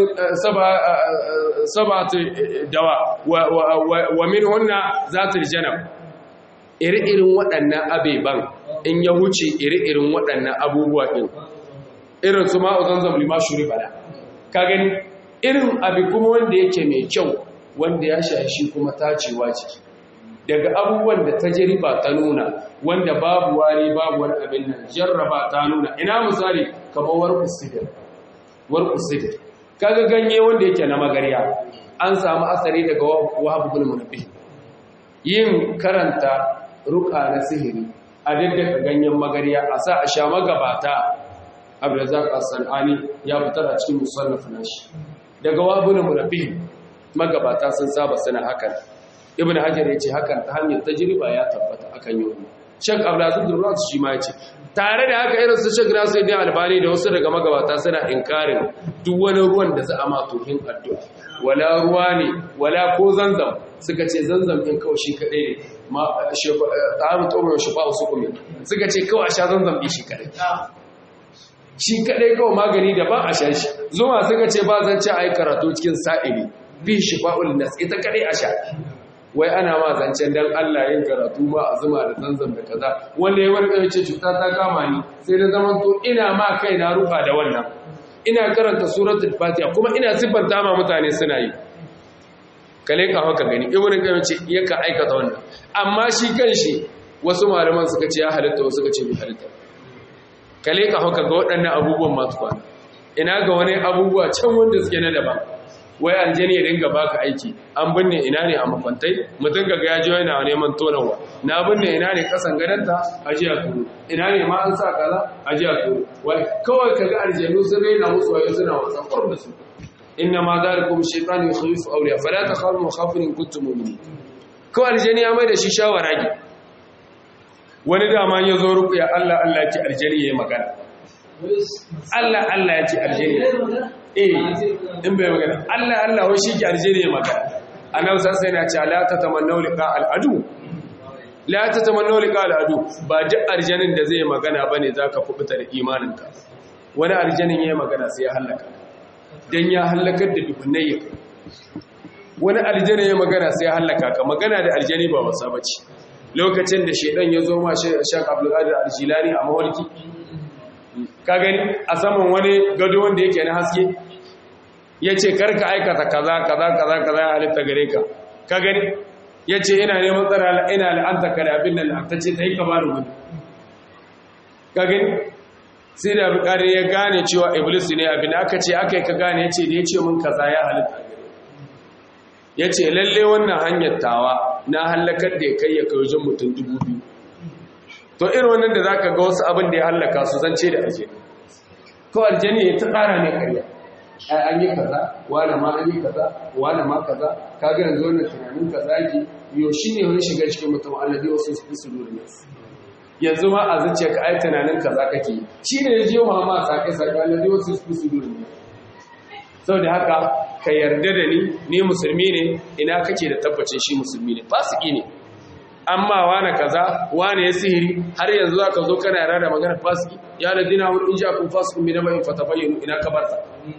sab'ati dawa wa minhunna zatul janab iri-irin waɗannan abeban in ya wuce iri-irin waɗannan abubuwa ɗin irin su ma'uzan zamli ma shuri bana ka gani irin abu kuma wanda yake mai kyau wanda ya shashi kuma tacewa ciki daga abubuwan da ta jariba ta nuna wanda babu wari babu wani abin nan jarraba ta nuna ina misali kamar warku sidir warku sidir kaga ganye wanda yake na magarya an samu asari daga wahab ibn munabbih yin karanta ruka na sihiri a daddaka ganyen magarya a sa a sha magabata abdulrazak as-sanani ya fitar a cikin musannaf nashi daga wabun murabi magabata sun saba sana hakan ibnu hajar yace hakan ta hanyar tajriba ya tabbata akan yi wannan shek abdulaziz durras shi ma yace tare da haka irin su shek nasiruddin albani da wasu daga magabata suna inkarin duk wani ruwan da za a ma tohin addu'a wala ruwa ne wala ko zanzam suka ce zanzam din kawai shi kadai ne ma ta'amu tawar shi ba su kuma suka ce kawai a sha zanzam din shi kadai shi kadai kawai magani da ba a sha shi zuma suka ce ba zan ci a yi karatu cikin sa'ili bi shifa'ul nas ita kadai a sha wai ana ma zancen dan Allah yin karatu ma a zuma da zanzam da kaza wanda ya wani ce cuta ta kama ni sai da zaman to ina ma kai na ruka da wannan ina karanta suratul fatiha kuma ina siffanta ma mutane suna yi kale ka haka gani ibnu qayyim ce yaka aikata wannan amma shi kanshi wasu malaman suka ce ya halitta wasu suka ce bai halitta kale ka haka ga waɗannan abubuwan masu kwana ina ga wani abubuwa can wanda suke na daban wai aljani ya dinga baka aiki an binne ina ne a mafantai mutum ga ya je yana neman tonawa na binne ina ne kasan gadanta ajiya turo ina ne ma an sa kaza ajiya turo wai kawai kaga aljanu sun raina musu wayo suna wasan kurb da su inna ma zalikum shaytanu yukhawwifu awliya fala takhafu wa khafu in kuntum mu'minin kawai aljani ya mai da shi shawaragi wani dama ya zo ruqya Allah Allah ya ce aljani yayi magana Allah Allah ya ce aljani eh in bai magana Allah Allah wai shi ke aljani yayi magana annabi sai na ce la tatamannu liqa al-adu la tatamannu liqa al-adu ba duk aljanin da zai magana bane zaka kubuta da imaninka wani aljanin yayi magana sai ya halaka dan ya halakar da dubunnai wani aljani yayi magana sai ya halaka ka magana da aljani ba wasa bace lokacin da shedan ya zo ma Sheikh Abdul Qadir Al-Jilani a mawalki ka gani a saman wani gado wanda yake na haske yace karka aikata kaza kaza kaza kaza halitta gare ka ka gani yace ina neman tsara ina la'anta ka da abin nan la'antace ta yi ka bani gudu ka gani sai da bukari ya gane cewa iblis ne abin da aka ce aka yi ka gane yace da yace mun kaza ya halitta gare yace lalle wannan hanyar tawa na halakar da ya kai ya kai wajen mutum dubu biyu to irin wannan da zaka ga wasu abin da ya halaka su zance da aljani ko aljani ya ta tsara ne kariya ai an yi kaza wani ma an yi kaza wani ma kaza kaga yanzu wannan tunanin kaza ki yo shine wani shiga cikin mutum alladhi wasu su dole yanzu ma a zuciya ka ai tunanin kaza kake shine yaje ma ma sake sake alladhi wasu su dole saboda haka ka yarda da ni ni musulmi ne ina kake da tabbacin shi musulmi ne fasiki ne amma wane kaza wane ya sihiri har yanzu zaka zo kana yara da magana fasiki ya ladina wa in ja'akum fasiqun bi naba'in fatabayyanu ina kabarta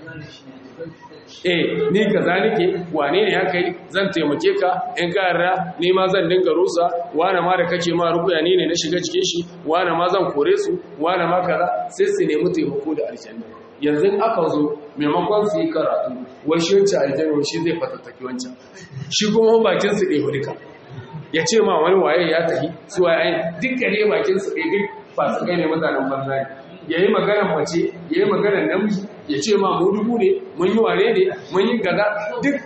eh ni kaza nake wane ne haka yi zan taimake ka in ka yarda ni ma zan dinga rusa wane ma da kake ma rubuya ni ne na shiga cikin shi wane ma zan kore su wane ma kaza sai su nemi taimako da aljanna yanzu aka zo maimakon su yi karatu wai shi wancan aljanna shi zai fatattaki wancan shi kuma bakin su ɗaya duka ya ce ma wani waye ya tafi su waye dukkan ne bakin su ɗaya duk ba su kai ne mutanen banza ne ya yi maganar mace ya yi maganar namiji ya ce ma mu dubu ne mun yi ware ne mun yi gaza duk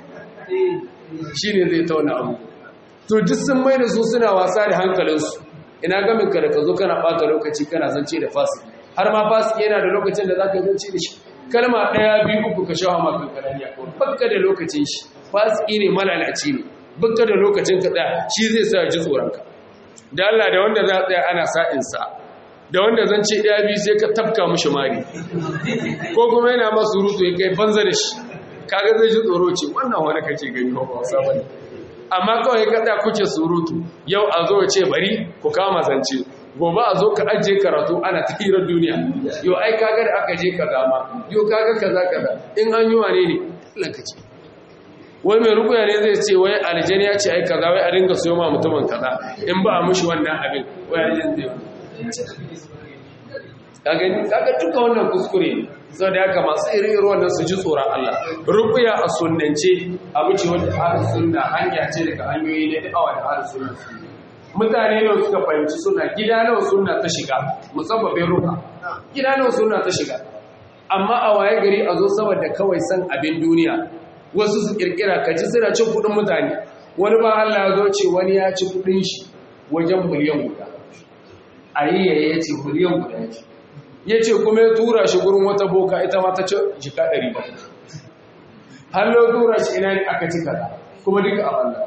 shi ne zai tauna abu to duk sun mai da su suna wasa da hankalinsu ina gamin ka da ka zo kana ɓata lokaci kana zance da fasiki har ma fasiki yana da lokacin da za ka zance da shi kalma ɗaya biyu uku ka shawa ma kankanan ya kawai bakka da lokacin shi fasiki ne malalaci ne bakka da lokacin ka tsaya shi zai sa ji tsoronka da Allah da wanda za a tsaya ana sa'insa da wanda zan ce ɗaya biyu sai ka tafka mushi mari ko kuma yana masu surutu ya kai banza da shi kaga zai ji tsoro ce wannan wani kake gani ba wasa bane amma kawai ka tsaya kuke surutu yau a zo ce bari ku kama zance gobe a zo ka ajiye karatu ana ta hirar duniya yau ai kaga da aka je ka dama yau kaga kaza kaza in an yi wane ne lankaci wai mai rukuya ne zai ce wai aljani ya ce ai kaza wai a ringa siyo ma mutumin kaza in ba a mushi wannan abin wai aljani zai kaga kaga duka wannan kuskure ne saboda haka masu irin wannan su ji tsoron Allah rukuya a sunnance abu ce wanda ahlus sunna hanya ce daga hanyoyi ne da awa da ahlus sunna mutane ne suka fahimci suna gida nawa sunna ta shiga musabbabin ruka gida nawa sunna ta shiga amma a waye gari a zo saboda kawai san abin duniya wasu su kirkira kaji suna cin kudin mutane wani ba Allah ya zo ce wani ya ci kudin shi wajen miliyan guda ayyaye ya ce miliyan guda ya ce ya ce kuma ya tura shi gurin wata boka ita ma ta ci jika ɗari ba hallo tura shi ina ne aka ci kaza kuma duka a Allah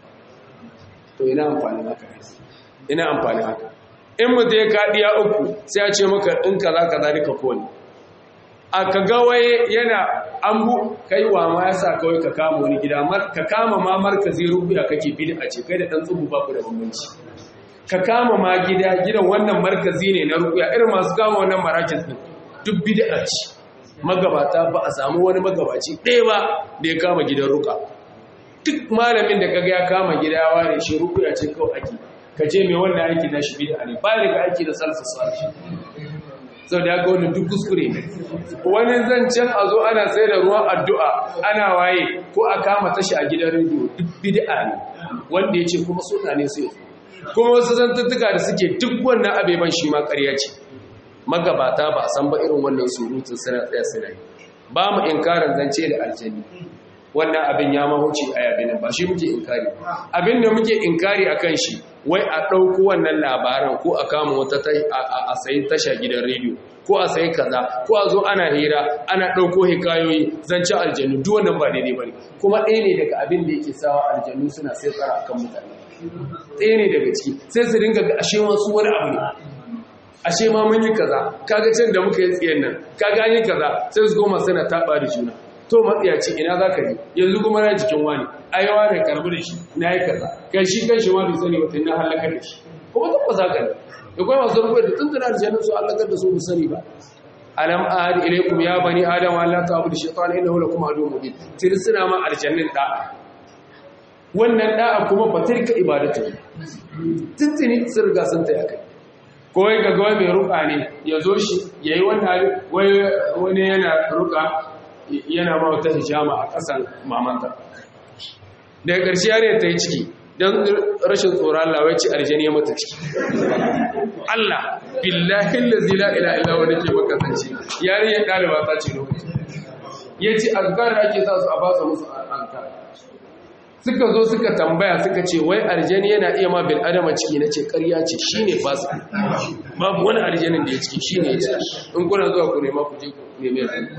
to ina amfani haka ina amfani haka in mutum ya kaɗiya uku sai ya ce maka in kaza kaza duka kone a ka gawaye yana an bu kai wa ma yasa kawai ka kama wani gida ka kama ma markazi rubuya kake bid'a ce kai da dan tsubu ba ku da bambanci ka kama ma gida gidan wannan markazi ne na rubuya irin masu kama wannan marakin din duk bid'a ce magabata ba a samu wani magabaci ɗaya ba da ya kama gidan ruka duk malamin da kaga ya kama gida ya ware shi rubuya ce kawai ake ka je mai wannan aiki na shi bid'a ne ba daga aiki da salsa sallah sau da ya ga wani duk kuskure ne wani zancen a zo ana sai da ruwan addu'a ana waye ko a kama tashi a gidan rediyo duk bid'a ne wanda ya ce kuma suna ne sai kuma wasu zantuttuka da suke duk wannan abeban shi ma ƙarya ce magabata ba san ba irin wannan surutun suna tsaya suna yi ba mu inkarin zance da aljani wannan abin ya mahuci a yabinan ba shi muke inkari abin da muke inkari a kan shi wai a ɗauko wannan labaran ko a kama wata a sayi tasha gidan rediyo ko a sayi kaza ko a zo ana hira ana ɗauko hikayoyi zance aljanu duk wannan ba daidai ba ne kuma ɗaya ne daga abin da yake sawa aljanu suna sai tsara akan mutane ɗaya ne daga ciki sai su dinga ga ashe wasu wani abu ne ashe ma mun yi kaza kaga can da muka yi tsiyan nan kaga an yi kaza sai su goma suna taɓa da juna to matsiyaci ina za ka yi yanzu kuma na jikin wani aiwa da karbi da shi na yi kaza kan shi kan shi ma bai sani wata na halakar da shi kuma ta kwasa ka ne da kuma masu rubuwa da tuntuna da shanin su halakar da su mu sani ba alam ahad ilaykum ya bani adam Allah ta abudu shaytan innahu lakum aduwwun mubin tin suna ma aljannin da'a wannan da'a kuma fatirka ibadatu tuntuni sun riga sun taya kai ko wai ga gawai mai ruka ne ya zo shi yayi wannan wai wani yana ruka yana ma wata hijama a ƙasan mamanta daga ƙarshe yare ta yi ciki don rashin tsoron Allah wai ci aljani ya mata ciki Allah billahi allazi la ilaha illa huwa nake maka zance yare ya ɗaliba ta ce lokaci yace azkar da ake sa su a basa musu azkar suka zo suka tambaya suka ce wai aljani yana iya ma bil adama ciki nace ƙarya ce shine fasa babu wani aljanin da ya ciki shine ya ciki in kuna zuwa ku nema ku je ku neme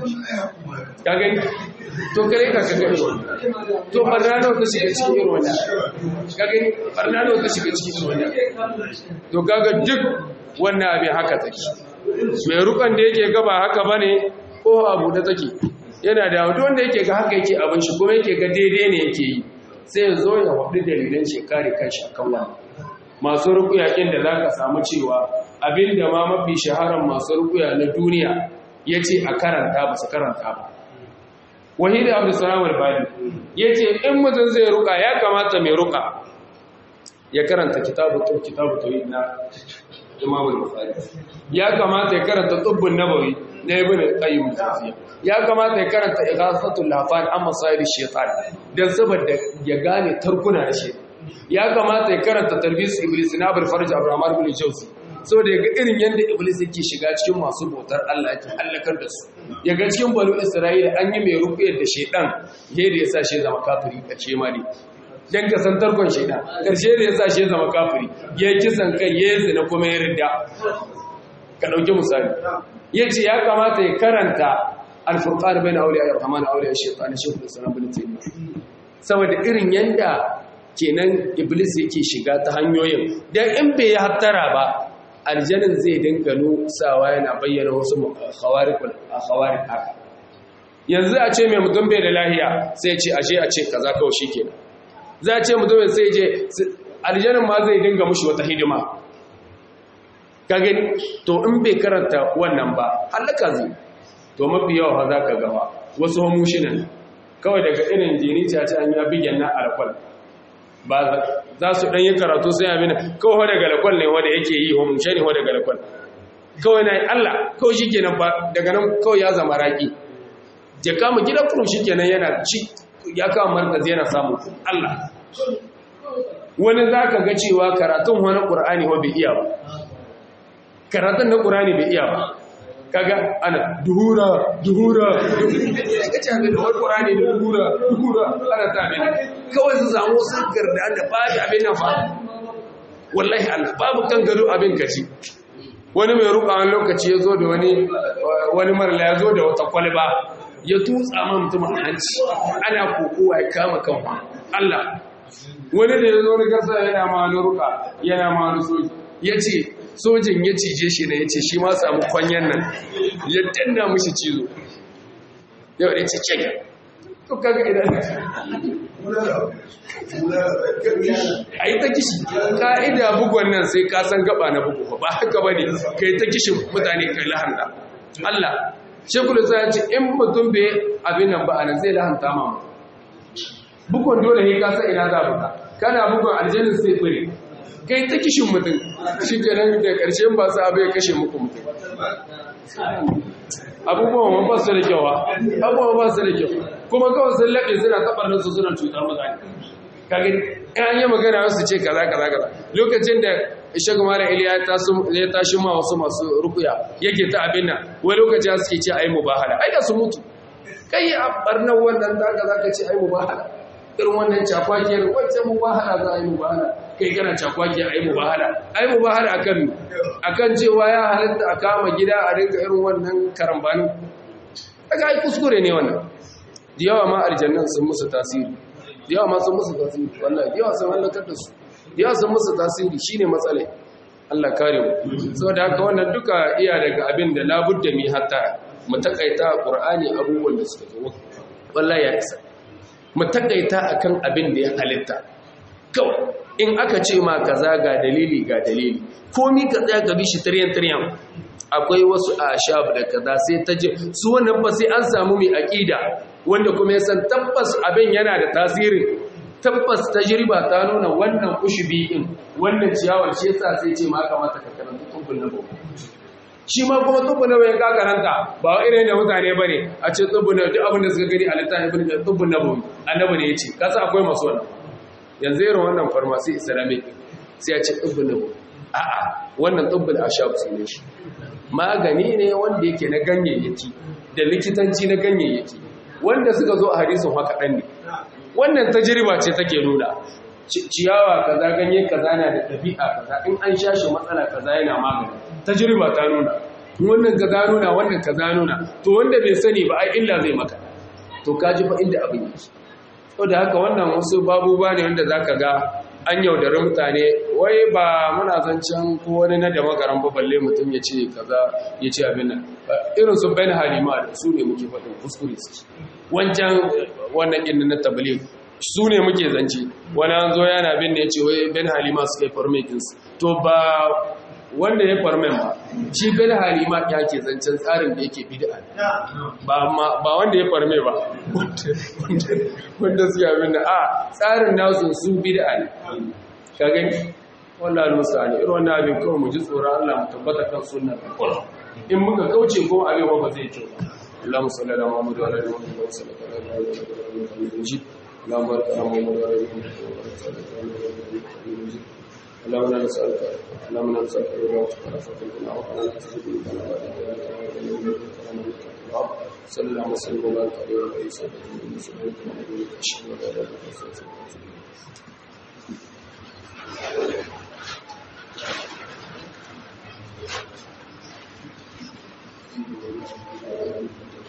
ka gani to kare ka ka gani to barnano ta shiga cikin irin wannan ka gani barnano ta shiga cikin irin wannan to kaga duk wannan abin haka take mai rukan da yake gaba haka bane ko abu da take yana da wanda yake ga haka yake abin shi kuma yake ga daidai ne yake yi sai ya zo ya waɗi dalilan shekari kan shakan wani masu rukuya ɗin da za ka samu cewa abinda ma mafi shaharar masu rukuya na duniya ya ce a karanta ba su karanta ba wahidi abdulsalam al-bani ya ce in mutum zai ruka ya kamata mai ruka ya karanta kitabu to kitabu to na imam al-bukhari ya kamata ya karanta tubbun nabawi na ibn qayyim al-jawziyya ya kamata ya karanta ighasatul lafan amma sayri shaytan dan saboda ya gane tarkuna da shi ya kamata ya karanta talbis iblis na bar farj abrahman ibn jawzi so da yaga irin yanda iblis yake shiga cikin masu bautar Allah yake halakar da su yaga cikin banu isra'ila an yi mai rukuyar da shaytan yayin da yasa shi zama kafiri kace ma ne dan ka san tarkon shaytan karshe da yasa shi zama kafiri yayi kisan kai yayi zina kuma ya ridda ka dauki misali yace ya kamata ya karanta al-furqan bayna awliya ar-rahman wa awliya ash-shaytan shaykh al-islam ibn taymiyyah saboda irin yanda kenan iblis yake shiga ta hanyoyin dan in bai hattara ba aljannin zai dinga nusawa yana bayyana wasu khawariqul khawariq haka yanzu a ce mai mutum bai da lahiya sai ya ce ashe a ce kaza kawai shikenan za a ce mutum sai je aljannin ma zai dinga mushi wata hidima ka gani to in bai karanta wannan ba halaka zai to mafi yawa za ka gaba wasu homushinan kawai daga irin jini ta ce an yi abiyan na alkwal ba za su ɗanyi karatu sai abin kawai daga alkwal ne wanda yake yi homushe ne daga alkwal kawai na yi Allah kawai shi kenan ba daga nan kawai ya zama raƙi ya kama gidan kurum shi kenan yana ci ya kama markazi yana samun Allah wani za ka ga cewa karatun wani ƙur'ani wa bai iya ba karatun na ƙur'ani bai iya ba kaga ana duhura duhura ka ce abin da wani ƙorani da duhura duhura ana ta abin kawai su samu sun garda da babu abin nan fa wallahi Allah babu kan gado abin kaci wani mai ruka wani lokaci ya zo da wani wani marla ya zo da wata kwalba ya tutsa ma mutum a hanci ana kokowa ya kama kan Allah wani da ya zo da gasa yana ma wani ruka yana ma wani soji ya ce sojin ya cije shi ne ya ce shi ma samu kwanyan nan ya danna mushi cizo yau da ce cike to kaga idan a yi ta kishi ka'ida bugon nan sai ka san gaba na bugu ba haka ba ne ka yi ta kishin mutane kai lahanta Allah shekulu sai ce in mutum bai abin nan ba a nan zai lahanta ma bugon dole ne ka san ina za buga kana bugon aljanin sai fure kai ta kishin mutum shi ke nan da ƙarshen ba su abu ya kashe muku mutum abubuwan ba su da kyawa abubuwan ba su da kyau kuma kawai sun laɓe suna taɓarnin su suna cutar mutane kagin an yi magana wasu ce kaza kaza kaza lokacin da ishaq mara iliya ya tashi ma wasu masu rukuya yake ta abin nan wai lokacin suke ce ai mubahala ai da su mutu kai a barnar wannan daga za ka ce ai mubahala irin wannan cakwakiyar wacce mubahala za a yi mubahala kai kana cakwakiyar a yi mubahala a yi mubahala a kan akan cewa ya halitta a kama gida a rinka irin wannan karambanin daga ai kuskure ne wannan da yawa ma aljannan sun musu tasiri da yawa ma sun musu tasiri wallahi da yawa sun halakar da su da yawa sun musu tasiri shine matsala Allah kare mu saboda haka wannan duka iya daga abin da labudda mi hatta mu takaita Qur'ani abubuwan da suka zo wallahi ya isa mu takaita akan abin da ya halitta kawai in aka ce ma kaza ga dalili ga dalili komi ka tsaya ga bishi tiryan tiryan akwai wasu ashab da kaza sai ta je su wannan ba sai an samu mai aqida wanda kuma ya san tabbas abin yana da tasiri tabbas tajriba ta nuna wannan kushbi din wannan ciyawar shi yasa sai ce ma kamata ka karanta tubbun nabawi shi ma kuma tubbun nabawi ka karanta ba irin da mutane bane a ce tubbun nabawi duk abin da suka gani a littafin ibn tubbun nabawi annabi ne yace kasa akwai masu wannan yanzu irin wannan farmasi islamic sai a ce tubbun nabawi a'a wannan tubbul ashab ne shi magani ne wanda yake na ganyayyaki da likitanci na ganyayyaki wanda suka zo a hadisin haka dan ne wannan tajriba ce take nuna ciyawa kaza ganye kaza na da dabi'a kaza in an shashi matsala kaza yana magani tajriba ta nuna wannan kaza nuna wannan kaza nuna to wanda bai sani ba ai illa zai maka to kaji fa inda abin yake to da haka wannan wasu babu bane wanda zaka ga an yaudari mutane wai ba muna zancen ko wani na da magaran ba balle mutum ya ce kaza ya ce abin nan irin su bayan halima da su ne muke faɗin kuskure su wancan wannan ɗin na tabligh su ne muke zance wani an zo yana bin da ya ce wai bayan halima su kai farmekinsu to ba wanda ya farmen ba shi bayan halima ya ke zancen tsarin da yake bid'a ba wanda ya farme ba wanda suke abin da a tsarin nasu su bid'a ne ka gani wallahi musali irin wannan abin kawai mu ji tsoron Allah mu tabbata kan sunnar in muka kauce ko abin ba zai kyau ba Allahumma salli ala Muhammad wa ala ali Muhammad wa sallim ala Muhammad اللهم بارك على محمد وعلى ال محمد اللهم انا نسالك اللهم انا نسالك رضاك ورحمتك صلى الله وسلم وبارك عليه وعلى اله وصحبه وسلم